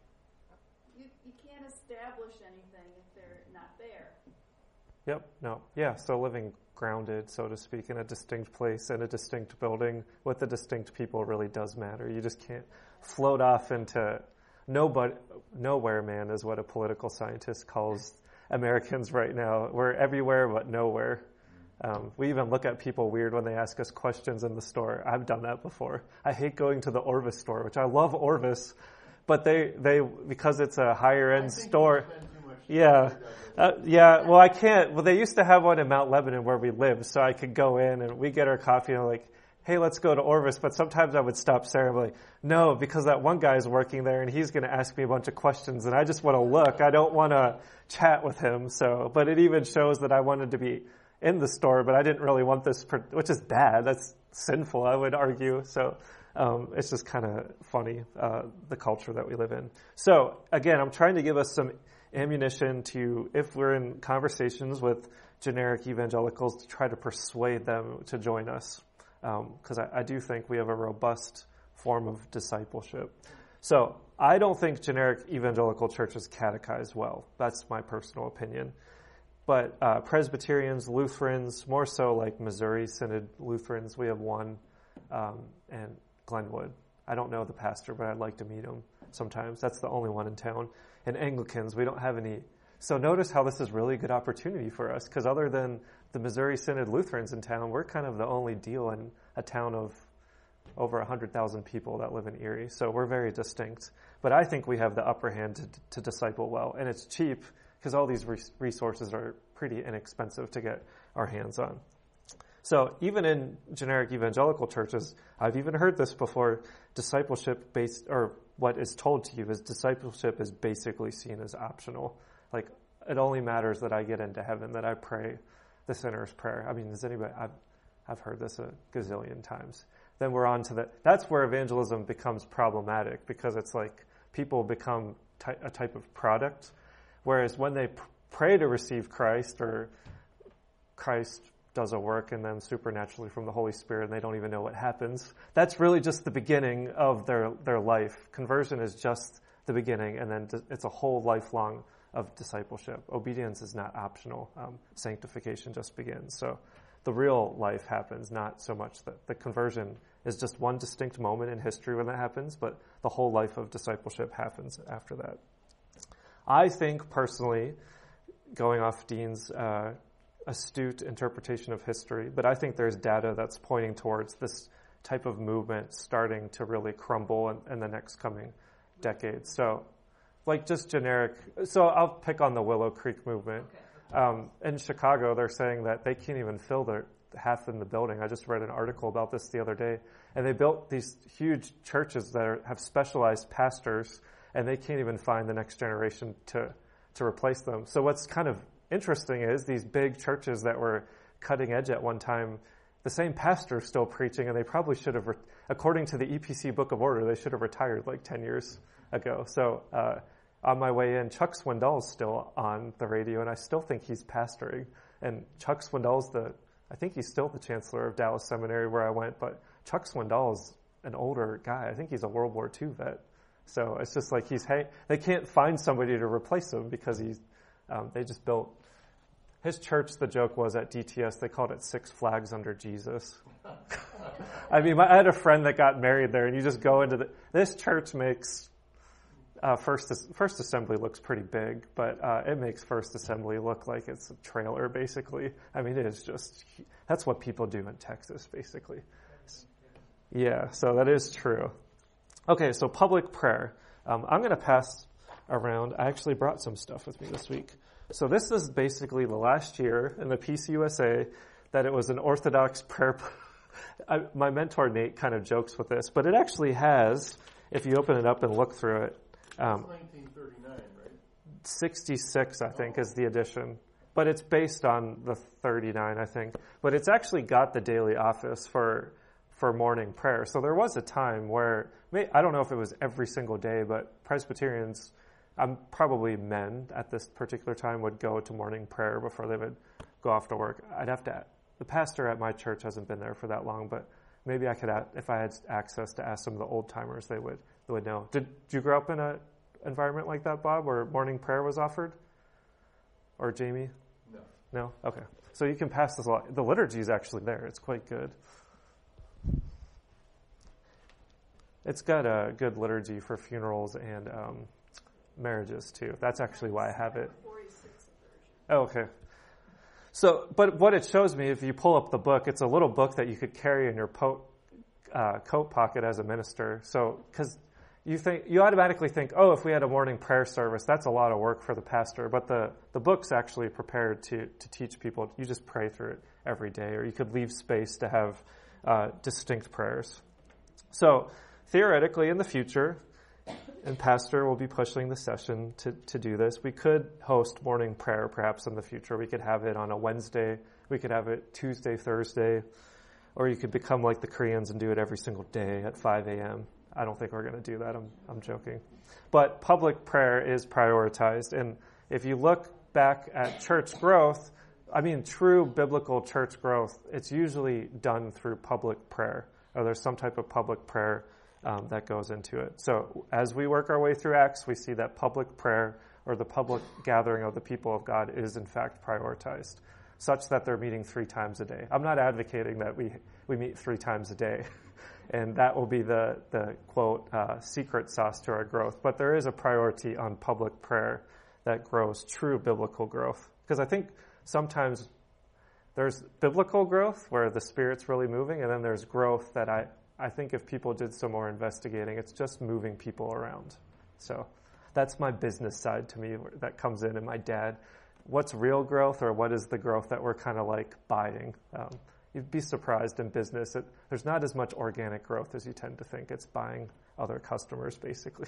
you you can't establish anything if they're not there. Yep. No. Yeah. So living grounded, so to speak, in a distinct place and a distinct building with the distinct people really does matter. You just can't float off into nobody, nowhere, man, is what a political scientist calls Americans right now. We're everywhere but nowhere. Um, we even look at people weird when they ask us questions in the store. I've done that before. I hate going to the Orvis store, which I love Orvis, but they, they because it's a higher end store. Yeah, uh, yeah. Well, I can't. Well, they used to have one in Mount Lebanon where we live, so I could go in and we get our coffee and I'm like, hey, let's go to Orvis. But sometimes I would stop Sarah and be like, no, because that one guy is working there and he's going to ask me a bunch of questions and I just want to look. I don't want to chat with him. So, but it even shows that I wanted to be in the store, but I didn't really want this, per- which is bad. That's sinful, I would argue. So um, it's just kind of funny, uh, the culture that we live in. So again, I'm trying to give us some ammunition to, if we're in conversations with generic evangelicals, to try to persuade them to join us. Because um, I, I do think we have a robust form of discipleship. So I don't think generic evangelical churches catechize well. That's my personal opinion. But uh, Presbyterians, Lutherans, more so like Missouri Synod Lutherans, we have one, um, and Glenwood. I don't know the pastor, but I'd like to meet him sometimes. That's the only one in town. And Anglicans, we don't have any. So notice how this is really a good opportunity for us, because other than the Missouri Synod Lutherans in town, we're kind of the only deal in a town of over one hundred thousand people that live in Erie. So we're very distinct. But I think we have the upper hand to, to disciple well. And it's cheap because all these res- resources are pretty inexpensive to get our hands on. So even in generic evangelical churches, I've even heard this before, discipleship based, or what is told to you is discipleship is basically seen as optional. Like, it only matters that I get into heaven, that I pray the sinner's prayer. I mean, does anybody, I've, I've heard this a gazillion times. Then we're on to the, that's where evangelism becomes problematic, because it's like people become ty- a type of product, whereas when they p- pray to receive Christ, or Christ does a work in them supernaturally from the Holy Spirit and they don't even know what happens, that's really just the beginning of their, their life. Conversion is just the beginning, and then it's a whole lifelong of discipleship. Obedience is not optional. Um, sanctification just begins. So the real life happens, not so much that the conversion is just one distinct moment in history when that happens, but the whole life of discipleship happens after that. I think personally, going off Dean's uh, astute interpretation of history, but I think there's data that's pointing towards this type of movement starting to really crumble in, in the next coming decades. So like just generic, so I'll pick on the Willow Creek movement. Um, in Chicago, they're saying that they can't even fill their half in the building. I just read an article about this the other day, and they built these huge churches that are, have specialized pastors, and they can't even find the next generation to to replace them. So what's kind of interesting is these big churches that were cutting edge at one time, the same pastor is still preaching, and they probably should have, re- according to the E P C Book of Order, they should have retired like ten years ago. So uh, on my way in, Chuck Swindoll's still on the radio, and I still think he's pastoring. And Chuck Swindoll's the, I think he's still the chancellor of Dallas Seminary where I went, but Chuck Swindoll's an older guy. I think he's a World War Two vet. So it's just like he's, hey, they can't find somebody to replace him because he's, um, they just built, his church, the joke was at D T S, they called it Six Flags Under Jesus. I mean, I had a friend that got married there, and you just go into the, this church makes, uh, First First Assembly looks pretty big, but uh, it makes First Assembly look like it's a trailer, basically. I mean, it is just, that's what people do in Texas, basically. Yeah, so that is true. Okay, so public prayer. Um, I'm going to pass around, I actually brought some stuff with me this week. So this is basically the last year in the P C U S A that it was an Orthodox prayer. I, my mentor Nate kind of jokes with this, but it actually has, if you open it up and look through it, um, nineteen thirty-nine, right? sixty-six, I think, is the edition. but it's based on the thirty-nine, I think. But it's actually got the daily office for for morning prayer. So there was a time where, I don't know if it was every single day, but Presbyterians, um, probably men at this particular time, would go to morning prayer before they would go off to work. I'd have to, the pastor at my church hasn't been there for that long, but maybe I could, if I had access to ask some of the old timers, they would they would know. Did, did you grow up in an environment like that, Bob, where morning prayer was offered? Or Jamie? No. No? Okay. So you can pass this along. The liturgy is actually there. It's quite good. It's got a good liturgy for funerals and um, marriages, too. That's actually why I have it. Oh, okay. So, but what it shows me, if you pull up the book, it's a little book that you could carry in your po- uh, coat pocket as a minister. So, because you think you automatically think, oh, if we had a morning prayer service, that's a lot of work for the pastor. But the, the book's actually prepared to, to teach people. You just pray through it every day, or you could leave space to have uh, distinct prayers. So, theoretically, in the future, and Pastor will be pushing the session to, to do this, we could host morning prayer perhaps in the future. We could have it on a Wednesday. We could have it Tuesday, Thursday. Or you could become like the Koreans and do it every single day at five a.m. I don't think we're going to do that. I'm, I'm joking. But public prayer is prioritized. And if you look back at church growth, I mean, true biblical church growth, it's usually done through public prayer, or there's some type of public prayer Um, that goes into it. So as we work our way through Acts, we see that public prayer, or the public gathering of the people of God, is in fact prioritized, such that they're meeting three times a day. I'm not advocating that we we meet three times a day, and that will be the, the quote, uh, secret sauce to our growth. But there is a priority on public prayer that grows true biblical growth. Because I think sometimes there's biblical growth where the Spirit's really moving, and then there's growth that I I think if people did some more investigating, it's just moving people around. So that's my business side to me that comes in, and my dad, what's real growth, or what is the growth that we're kind of like buying? Um, you'd be surprised in business that there's not as much organic growth as you tend to think. It's buying other customers, basically.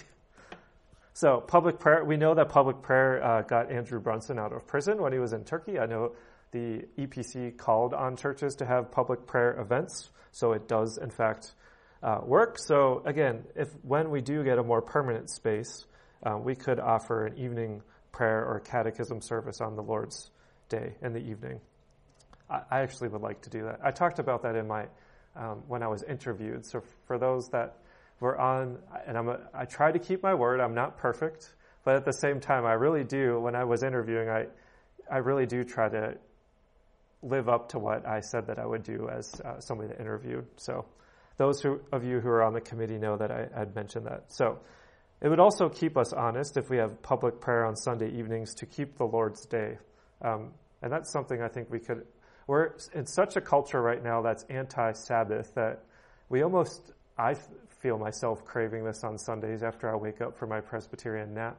So public prayer, we know that public prayer uh, got Andrew Brunson out of prison when he was in Turkey. I know the E P C called on churches to have public prayer events, so it does, in fact, uh, work. So again, if when we do get a more permanent space, uh, we could offer an evening prayer or catechism service on the Lord's Day in the evening. I, I actually would like to do that. I talked about that in my um, when I was interviewed. So for those that were on, and I'm a, I try to keep my word. I'm not perfect, but at the same time, I really do. When I was interviewing, I I really do try to live up to what I said that I would do as uh, somebody that interviewed. So those who, of you who are on the committee know that I had mentioned that. So it would also keep us honest if we have public prayer on Sunday evenings to keep the Lord's Day. Um, and that's something I think we could, we're in such a culture right now that's anti-Sabbath that we almost, I feel myself craving this on Sundays after I wake up for my Presbyterian nap.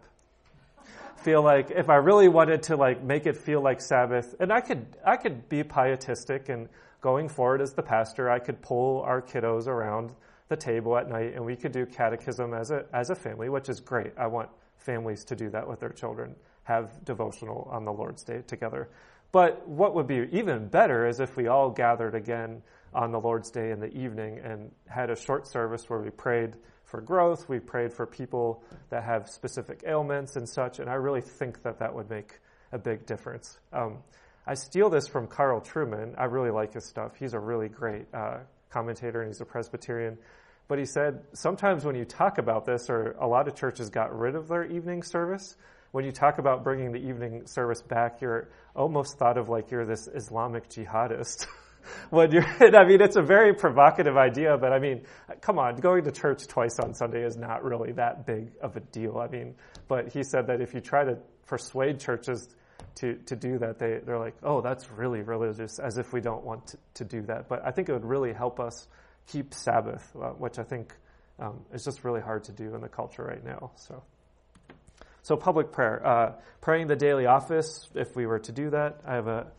Feel like if I really wanted to like make it feel like Sabbath, and I could I could be pietistic, and going forward as the pastor, I could pull our kiddos around the table at night, and we could do catechism as a as a family, which is great. I want families to do that with their children, have devotional on the Lord's Day together. But what would be even better is if we all gathered again on the Lord's Day in the evening and had a short service where we prayed for growth, we prayed for people that have specific ailments and such, and I really think that that would make a big difference. Um, I steal this from Carl Trueman. I really like his stuff. He's a really great uh, commentator, and he's a Presbyterian. But he said, sometimes when you talk about this, or a lot of churches got rid of their evening service, when you talk about bringing the evening service back, you're almost thought of like you're this Islamic jihadist. When you're, I mean, it's a very provocative idea, but I mean, come on, going to church twice on Sunday is not really that big of a deal. I mean, but he said that if you try to persuade churches to, to do that, they, they're like, oh, that's really religious, as if we don't want to, to do that. But I think it would really help us keep Sabbath, uh, which I think um, is just really hard to do in the culture right now. So, so public prayer, uh, praying the daily office, if we were to do that, I have a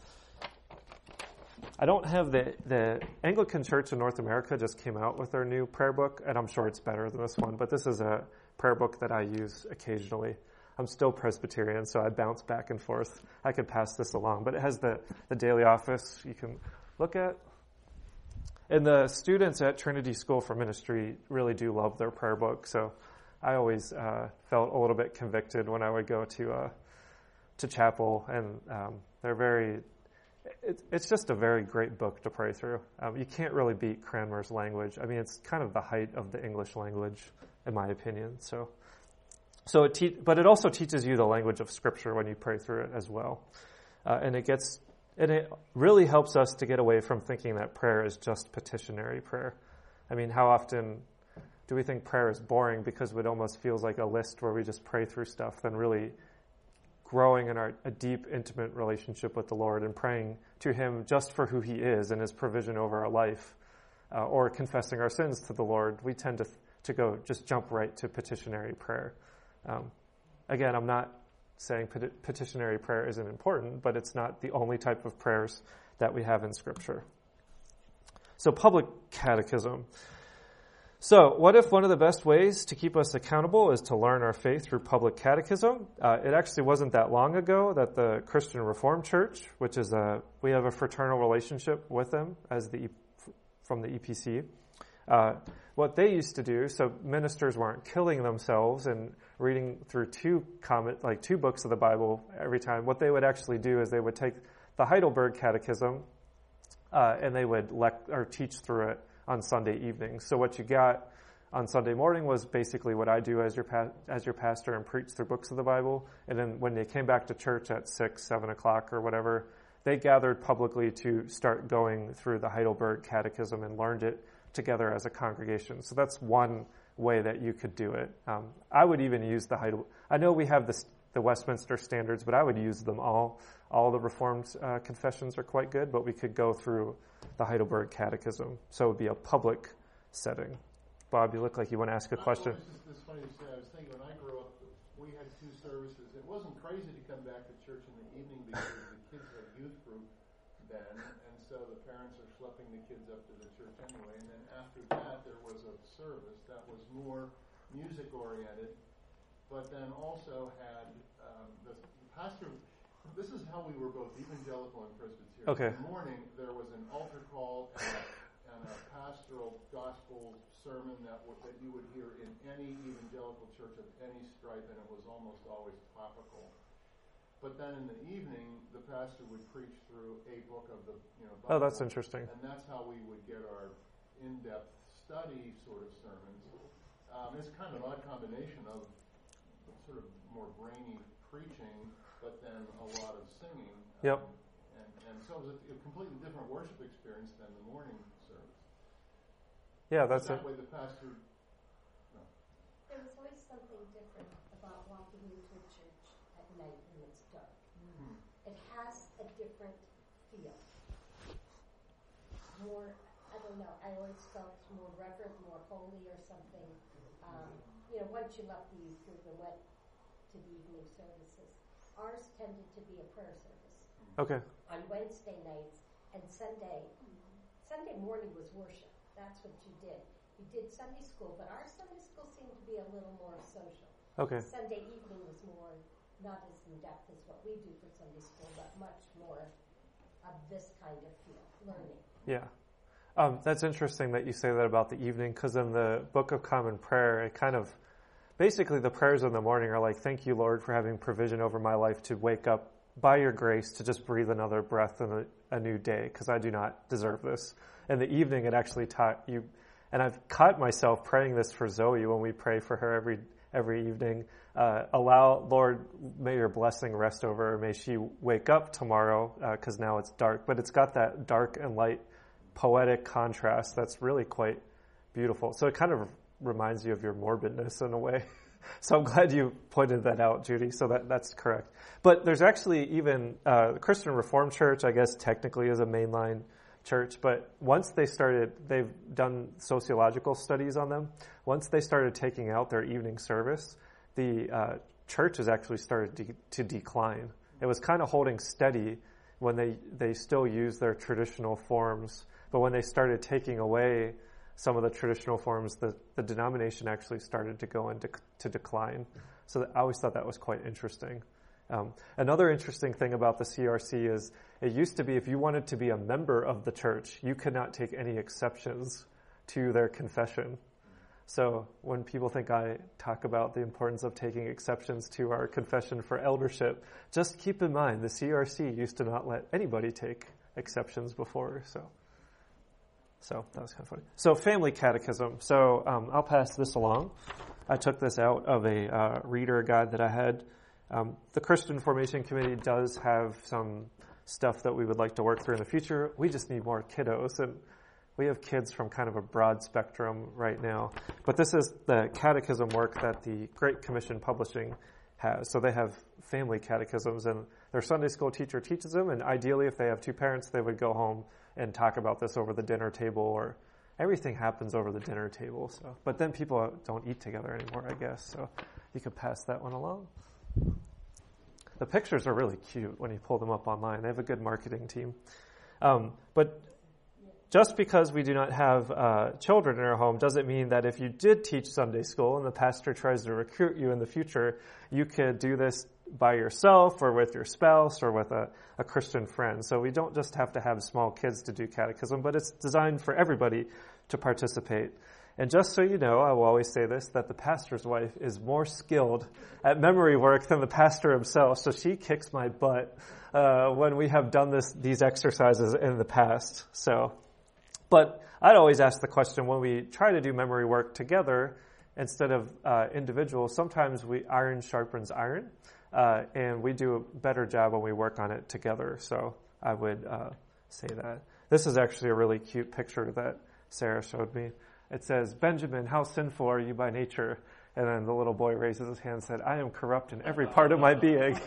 I don't have the, the Anglican Church in North America just came out with their new prayer book, and I'm sure it's better than this one, but this is a prayer book that I use occasionally. I'm still Presbyterian, so I bounce back and forth. I could pass this along, but it has the, the daily office you can look at. And the students at Trinity School for Ministry really do love their prayer book, so I always uh, felt a little bit convicted when I would go to uh, to chapel, and um, they're very, it, it's just a very great book to pray through. Um, you can't really beat Cranmer's language. I mean, it's kind of the height of the English language, in my opinion. So, so it te- but it also teaches you the language of Scripture when you pray through it as well, uh, and it gets. And it really helps us to get away from thinking that prayer is just petitionary prayer. I mean, how often do we think prayer is boring because it almost feels like a list where we just pray through stuff, than really growing in our a deep, intimate relationship with the Lord and praying to Him just for who He is and His provision over our life, uh, or confessing our sins to the Lord. We tend to to go just jump right to petitionary prayer. Um, again, I'm not saying peti- petitionary prayer isn't important, but it's not the only type of prayers that we have in Scripture. So, public catechism. So, what if one of the best ways to keep us accountable is to learn our faith through public catechism? Uh, it actually wasn't that long ago that the Christian Reformed Church, which is a, we have a fraternal relationship with them as the from the E P C, uh, what they used to do, so ministers weren't killing themselves and reading through two comment, like two books of the Bible every time. What they would actually do is they would take the Heidelberg Catechism uh, and they would lect- or teach through it on Sunday evenings. So what you got on Sunday morning was basically what I do as your pa- as your pastor, and preach through books of the Bible. And then when they came back to church at six, seven o'clock or whatever, they gathered publicly to start going through the Heidelberg Catechism and learned it together as a congregation. So that's one way that you could do it. Um, I would even use the Heidel. I know we have the, the Westminster Standards, but I would use them all. All the Reformed uh, confessions are quite good, but we could go through the Heidelberg Catechism. So it would be a public setting. Bob, you look like you want to ask a question. It's just it's funny to say. I was thinking when I grew up, we had two services. It wasn't crazy to come back to church in the evening because the kids had youth group then, and so the parents are schlepping the kids up to the church anyway. And then after that, there was a service that was more music oriented, but then also had um, the, the pastor. This is how we were both evangelical and Presbyterian. Okay. In the morning, there was an altar call and a, and a pastoral gospel sermon that w- that you would hear in any evangelical church of any stripe, and it was almost always topical. But then in the evening, the pastor would preach through a book of the you know. Bible, Oh, that's interesting. And that's how we would get our in-depth study sort of sermons. Um, it's kind of an odd combination of sort of more brainy preaching, but then a lot of singing. Yep. Um, and, and so it was a, a completely different worship experience than the morning service. Yeah, that's that it. way the pastor. No. There was always something different about walking into a church at night when it's dark. Hmm. It has a different feel. More, I don't know, I always felt more reverent, more holy or something. Um, you know, once you left the youth group and went to the evening services, ours tended to be a prayer service Okay. on Wednesday nights, and Sunday, Sunday morning was worship. That's what you did. You did Sunday school, but our Sunday school seemed to be a little more social. Okay. Sunday evening was more, not as in-depth as what we do for Sunday school, but much more of this kind of feel, learning. Yeah. Um, that's interesting that you say that about the evening, because in the Book of Common Prayer, it kind of, basically the prayers in the morning are like, thank you, Lord, for having provision over my life to wake up by your grace to just breathe another breath in a, a new day, because I do not deserve this. In the evening, it actually taught you, and I've caught myself praying this for Zoe when we pray for her every every evening. Uh, allow, Lord, may your blessing rest over her. May she wake up tomorrow, because uh, now it's dark. But it's got that dark and light poetic contrast that's really quite beautiful. So it kind of reminds you of your morbidness in a way. So I'm glad you pointed that out, Judy. So that that's correct. But there's actually even uh, the Christian Reformed Church, I guess, technically is a mainline church. But once they started, they've done sociological studies on them. Once they started taking out their evening service, the uh, church has actually started de- to decline. It was kind of holding steady when they, they still use their traditional forms. But when they started taking away some of the traditional forms, the, the denomination actually started to go into to decline. So I always thought that was quite interesting. Um, another interesting thing about the C R C is it used to be if you wanted to be a member of the church, you could not take any exceptions to their confession. So when people think I talk about the importance of taking exceptions to our confession for eldership, just keep in mind the C R C used to not let anybody take exceptions before. So, so that was kind of funny. So family catechism. So um, I'll pass this along. I took this out of a uh, reader guide that I had. Um, the Christian Formation Committee does have some stuff that we would like to work through in the future. We just need more kiddos, and we have kids from kind of a broad spectrum right now. But this is the catechism work that the Great Commission Publishing has. So they have family catechisms, and their Sunday school teacher teaches them, and ideally if they have two parents, they would go home and talk about this over the dinner table, or everything happens over the dinner table. So, but then people don't eat together anymore, I guess. So you could pass that one along. The pictures are really cute when you pull them up online. They have a good marketing team. Um, but just because we do not have uh, children in our home doesn't mean that if you did teach Sunday school and the pastor tries to recruit you in the future, you could do this by yourself or with your spouse or with a, a Christian friend. So we don't just have to have small kids to do catechism, but it's designed for everybody to participate. And just so you know, I will always say this, that the pastor's wife is more skilled at memory work than the pastor himself, so she kicks my butt uh, when we have done this these exercises in the past. So, but I'd always ask the question, when we try to do memory work together instead of uh, individual, sometimes we iron sharpens iron, uh, and we do a better job when we work on it together. So I would uh, say that. This is actually a really cute picture that Sarah showed me. It says, "Benjamin, how sinful are you by nature?" And then the little boy raises his hand and said, "I am corrupt in every part of my being."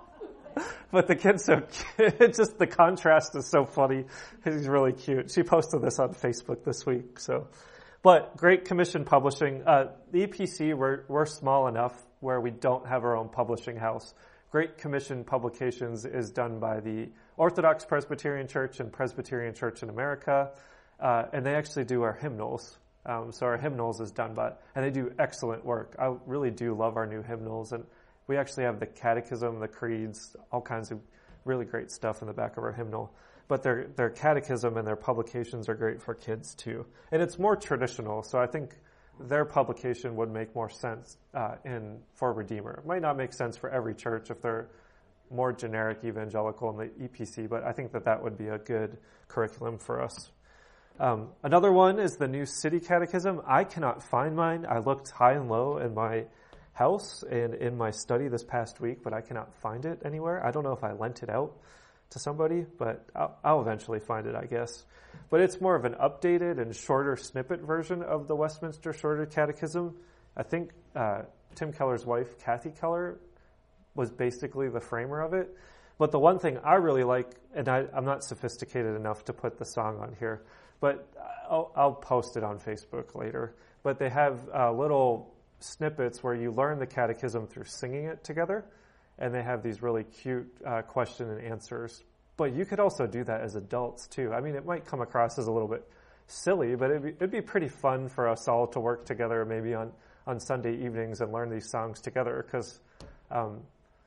But the kid's so cute. It's just the contrast is so funny. He's really cute. She posted this on Facebook this week. So, but Great Commission Publishing, uh, the E P C, we're, we're small enough where we don't have our own publishing house. Great Commission Publications is done by the Orthodox Presbyterian Church and Presbyterian Church in America, uh, and they actually do our hymnals. Um, so our hymnals is done by, and they do excellent work. I really do love our new hymnals, and we actually have the catechism, the creeds, all kinds of really great stuff in the back of our hymnal. But their their catechism and their publications are great for kids too, and it's more traditional. So I think their publication would make more sense uh, in for Redeemer. It might not make sense for every church if they're more generic evangelical in the E P C, but I think that that would be a good curriculum for us. Um, another one is the New City Catechism. I cannot find mine. I looked high and low in my house and in my study this past week, but I cannot find it anywhere. I don't know if I lent it out to somebody, but I'll, I'll eventually find it, I guess. But it's more of an updated and shorter snippet version of the Westminster Shorter Catechism. I think uh, Tim Keller's wife, Kathy Keller, was basically the framer of it. But the one thing I really like, and I, I'm not sophisticated enough to put the song on here, but I'll, I'll post it on Facebook later. But they have uh, little snippets where you learn the catechism through singing it together, and they have these really cute uh, question and answers. But you could also do that as adults too. I mean, it might come across as a little bit silly, but it'd be, it'd be pretty fun for us all to work together maybe on, on Sunday evenings and learn these songs together, because um,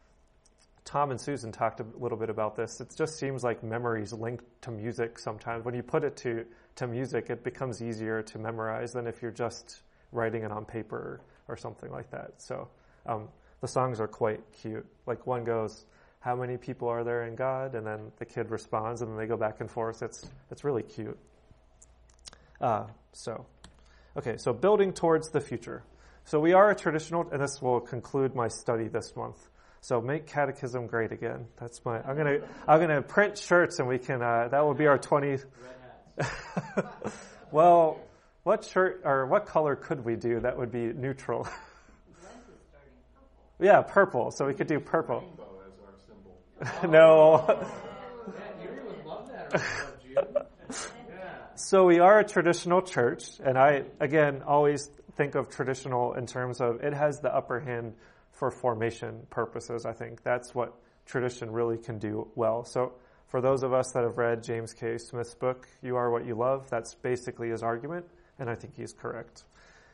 Tom and Susan talked a little bit about this. It just seems like memory's linked to music sometimes. When you put it to, to music, it becomes easier to memorize than if you're just writing it on paper or something like that. So um, the songs are quite cute. Like one goes, "How many people are there in God?" And then the kid responds, and then they go back and forth. It's it's really cute. Uh, so, okay, so building towards the future. So we are a traditional, and this will conclude my study this month. So make catechism great again. That's my. I'm gonna. I'm gonna print shirts, and we can. Uh, that will be our twenty. Well, what shirt or what color could we do that would be neutral? Yeah, purple. So we could do purple. Rainbow as our symbol. No. Yeah, Yuri would love that. Yeah. So we are a traditional church, and I again always think of traditional in terms of it has the upper hand for formation purposes. I think that's what tradition really can do well. So for those of us that have read James K. Smith's book, You Are What You Love, that's basically his argument, and I think he's correct.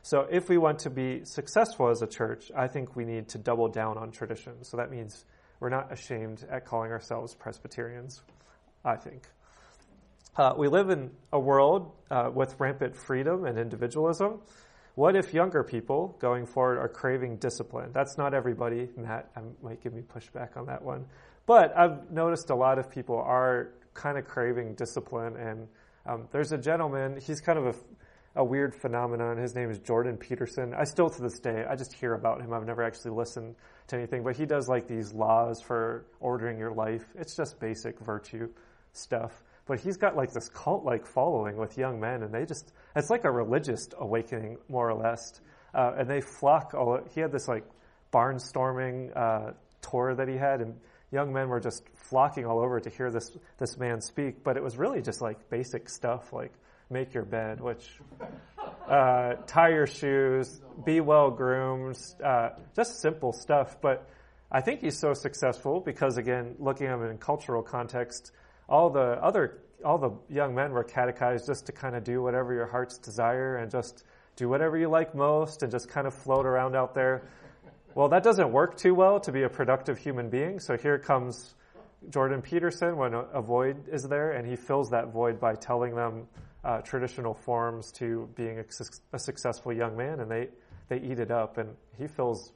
So if we want to be successful as a church, I think we need to double down on tradition. So that means we're not ashamed at calling ourselves Presbyterians, I think. Uh, we live in a world uh, with rampant freedom and individualism. What if younger people going forward are craving discipline? That's not everybody. Matt I might give me pushback on that one. But I've noticed a lot of people are kind of craving discipline. And um, there's a gentleman, he's kind of a, a weird phenomenon. His name is Jordan Peterson. I still to this day, I just hear about him. I've never actually listened to anything. But he does like these laws for ordering your life. It's just basic virtue stuff. But he's got like this cult-like following with young men, and they just, it's like a religious awakening, more or less. Uh, and they flock, all, he had this like barnstorming uh, tour that he had, and young men were just flocking all over to hear this, this man speak. But it was really just like basic stuff, like make your bed, which, uh, tie your shoes, be well groomed, uh, just simple stuff. But I think he's so successful because, again, looking at him in cultural context, all the other, all the young men were catechized just to kind of do whatever your heart's desire and just do whatever you like most and just kind of float around out there. Well, that doesn't work too well to be a productive human being. So here comes Jordan Peterson when a, a void is there, and he fills that void by telling them uh, traditional forms to being a, a successful young man, and they, they eat it up. And he fills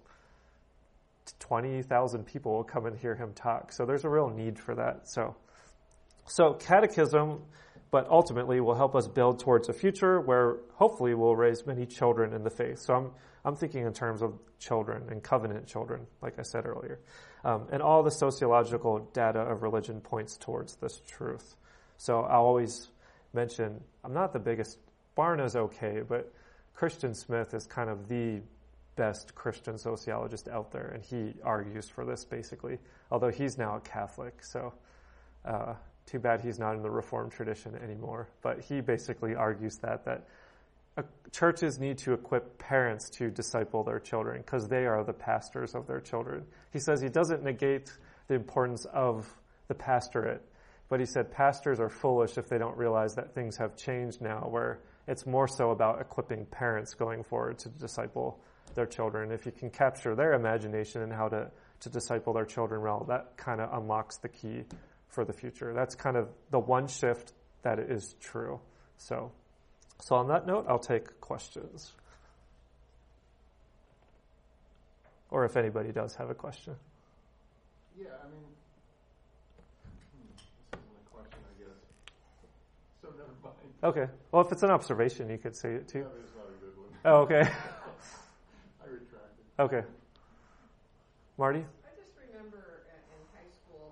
twenty thousand people will come and hear him talk. So there's a real need for that. So. So catechism, but ultimately will help us build towards a future where hopefully we'll raise many children in the faith. So I'm I'm thinking in terms of children and covenant children, like I said earlier. Um, and all the sociological data of religion points towards this truth. So I'll always mention, I'm not the biggest, Barna's okay, but Christian Smith is kind of the best Christian sociologist out there, and he argues for this basically, although he's now a Catholic, so... Uh, Too bad he's not in the Reformed tradition anymore. But he basically argues that, that uh, churches need to equip parents to disciple their children because they are the pastors of their children. He says he doesn't negate the importance of the pastorate, but he said pastors are foolish if they don't realize that things have changed now, where it's more so about equipping parents going forward to disciple their children. If you can capture their imagination and how to, to disciple their children well, that kind of unlocks the key for the future. That's kind of the one shift that is true. So, so on that note, I'll take questions. Or if anybody does have a question. Yeah, I mean, hmm, this isn't a question, I guess. So never mind. Okay. Well, if it's an observation, you could say it too. That is not a good one. Oh, okay. I retract it. Okay. Marty? I just remember in high school,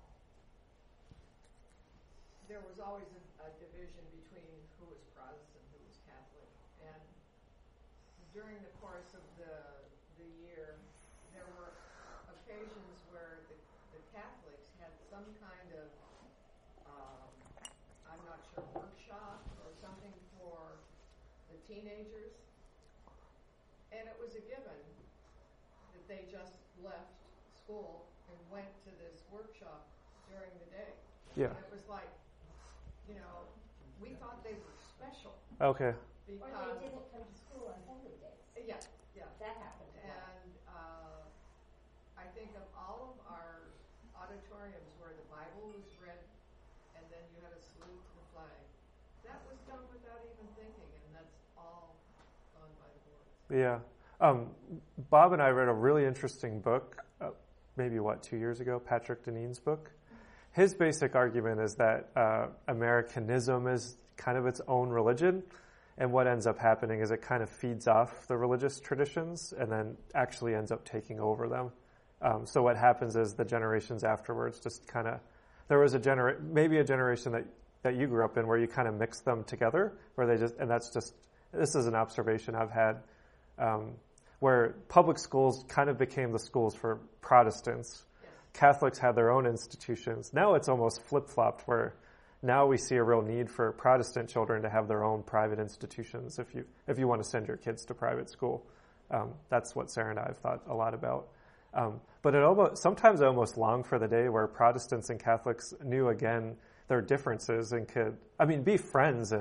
there was always a, a division between who was Protestant, who was Catholic, and during the course of the the year, there were occasions where the, the Catholics had some kind of, um, I'm not sure, workshop or something for the teenagers, and it was a given that they just left school and went to this workshop during the day. Yeah. And it was like, you know, we thought they were special. Okay. Because, Or they didn't come to school on holy days. yeah, yeah. That happened a lot. And uh, I think of all of our auditoriums where the Bible was read and then you had a salute to the flag. That was done without even thinking, and that's all gone by the board. Yeah. Um, Bob and I read a really interesting book, uh, maybe, what, two years ago, Patrick Deneen's book. His basic argument is that uh, Americanism is kind of its own religion, and what ends up happening is it kind of feeds off the religious traditions and then actually ends up taking over them. Um, so what happens is the generations afterwards just kind of, there was a genera- maybe a generation that, that you grew up in where you kind of mix them together, where they just, and that's just, this is an observation I've had, um, where public schools kind of became the schools for Protestants. Catholics had their own institutions. Now it's almost flip-flopped, where now we see a real need for Protestant children to have their own private institutions if you if you want to send your kids to private school. Um, that's what Sarah and I have thought a lot about. Um, but it almost, sometimes I almost long for the day where Protestants and Catholics knew again their differences and could, I mean, be friends and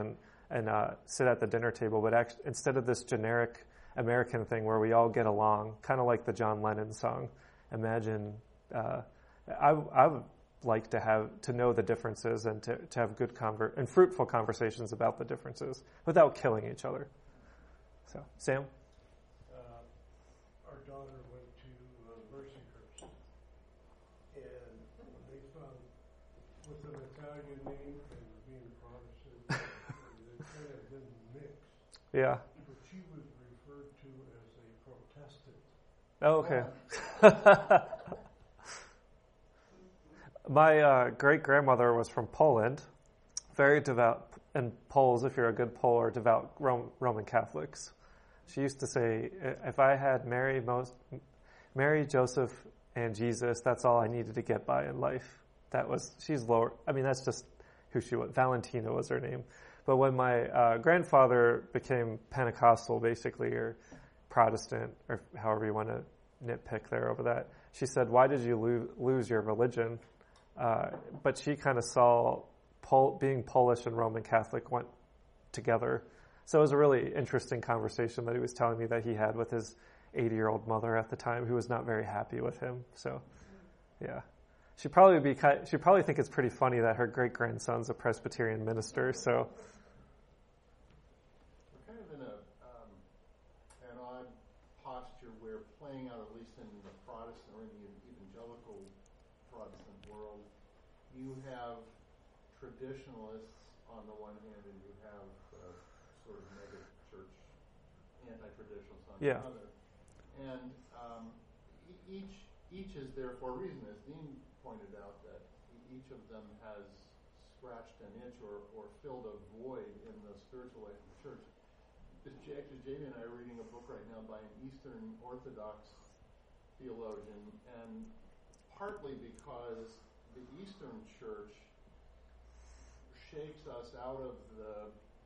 and uh, sit at the dinner table, but act- instead of this generic American thing where we all get along, kind of like the John Lennon song, imagine, uh, I, I would like to have, to know the differences and to, to have good conver- and fruitful conversations about the differences without killing each other. So, Sam? Uh, our daughter went to uh, Mercyhurst, and when they found with an Italian name and being Protestant, they kind of didn't mix. Yeah. But she was referred to as a Protestant. Oh, okay. My uh, great-grandmother was from Poland, very devout, and Poles, if you're a good Pole, are devout Rome, Roman Catholics. She used to say, if I had Mary, most, Mary, Joseph, and Jesus, that's all I needed to get by in life. That was, she's lower, I mean, that's just who she was. Valentina was her name. But when my uh, grandfather became Pentecostal, basically, or Protestant, or however you want to nitpick there over that, she said, why did you lo- lose your religion? Uh, but she kind of saw Pol- being Polish and Roman Catholic went together. So it was a really interesting conversation that he was telling me that he had with his eighty-year-old mother at the time, who was not very happy with him. So, yeah. She'd probably be, she'd probably think it's pretty funny that her great-grandson's a Presbyterian minister, so. We're kind of in a, um, an odd posture where playing out, at least in the Protestant or in the evangelical Protestant world, you have traditionalists on the one hand, and you have uh, sort of mega church anti-traditionalists on Yeah. the other. And um, e- each each is there for a reason. As Dean pointed out, that each of them has scratched an itch or, or filled a void in the spiritual life of the church. Actually, Jamie and I are reading a book right now by an Eastern Orthodox theologian, and partly because the Eastern Church shakes us out of the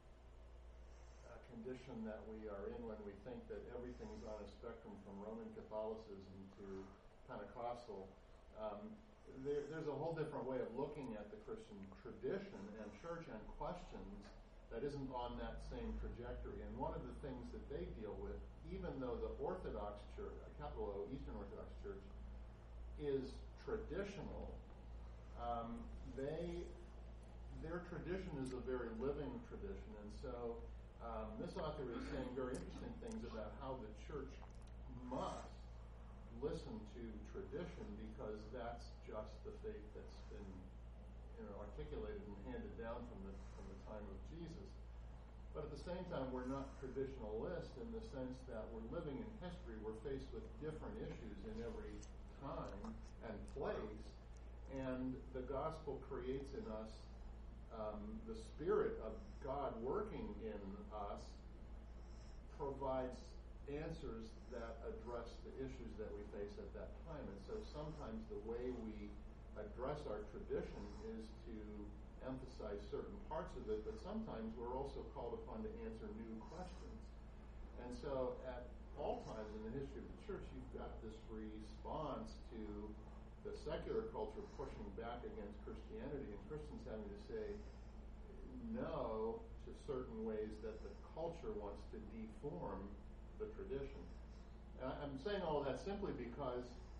uh, condition that we are in when we think that everything's on a spectrum from Roman Catholicism to Pentecostal. Um, there, there's a whole different way of looking at the Christian tradition and church and questions that isn't on that same trajectory. And one of the things that they deal with, even though the Orthodox Church, capital O, Eastern Orthodox Church, is traditional, um, they their tradition is a very living tradition. And so um, this author is saying very interesting things about how the church must listen to tradition, because that's just the faith that's been, you know, articulated and handed down from the from the time of Jesus. But at the same time, we're not traditionalists in the sense that we're living in history. We're faced with different issues in every time and place, and the gospel creates in us um, the Spirit of God working in us provides answers that address the issues that we face at that time. And so sometimes the way we address our tradition is to emphasize certain parts of it, but sometimes we're also called upon to answer new questions. And so at all times in the history of the church, you've got this response to the secular culture pushing back against Christianity, and Christians having to say no to certain ways that the culture wants to deform the tradition. And I'm saying all of that simply because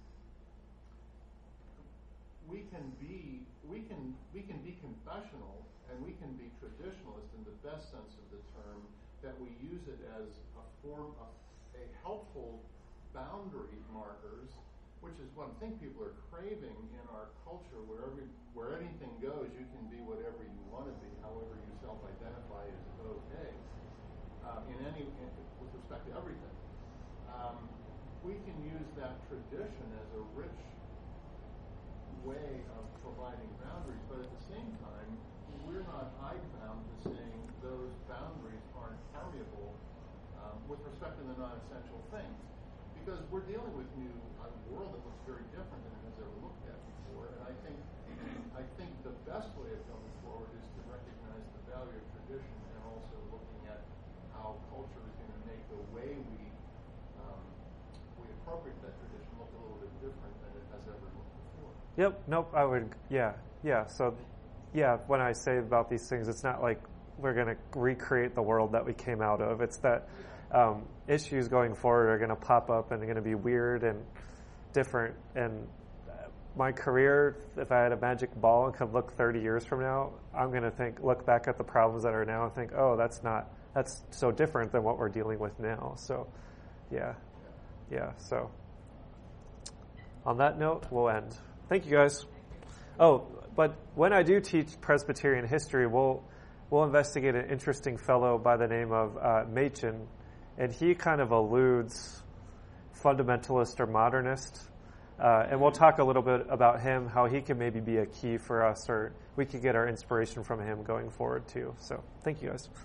we can be we can we can be confessional and we can be traditionalist in the best sense of the term, that we use it as a form of a helpful boundary markers, which is what I think people are craving in our culture, where every where anything goes, you can be whatever you want to be, however you self-identify is okay, um, in any in, with respect to everything. Um, we can use that tradition as a rich way of providing boundaries, but at the same time, we're not hidebound to saying those boundaries aren't permeable um, with respect to the non-essential things, because we're dealing with new a world that looks very different than it has ever looked at before. And I think I think the best way of going forward is to recognize the value of tradition and also looking at how culture is going to make the way we um, we appropriate that tradition look a little bit different than it has ever looked before. Yep. Nope. I would. Yeah. Yeah. So, yeah. When I say about these things, it's not like we're going to recreate the world that we came out of. It's that um, issues going forward are going to pop up and they're going to be weird and different. And my career, if I had a magic ball and could look thirty years from now, I'm going to think, look back at the problems that are now and think, oh, that's not, that's so different than what we're dealing with now. So, yeah, yeah. So, on that note, we'll end. Thank you, guys. Oh, but when I do teach Presbyterian history, we'll we'll investigate an interesting fellow by the name of uh, Machen, and he kind of eludes fundamentalist or modernist. Uh, and we'll talk a little bit about him, how he can maybe be a key for us, or we could get our inspiration from him going forward too. So thank you guys.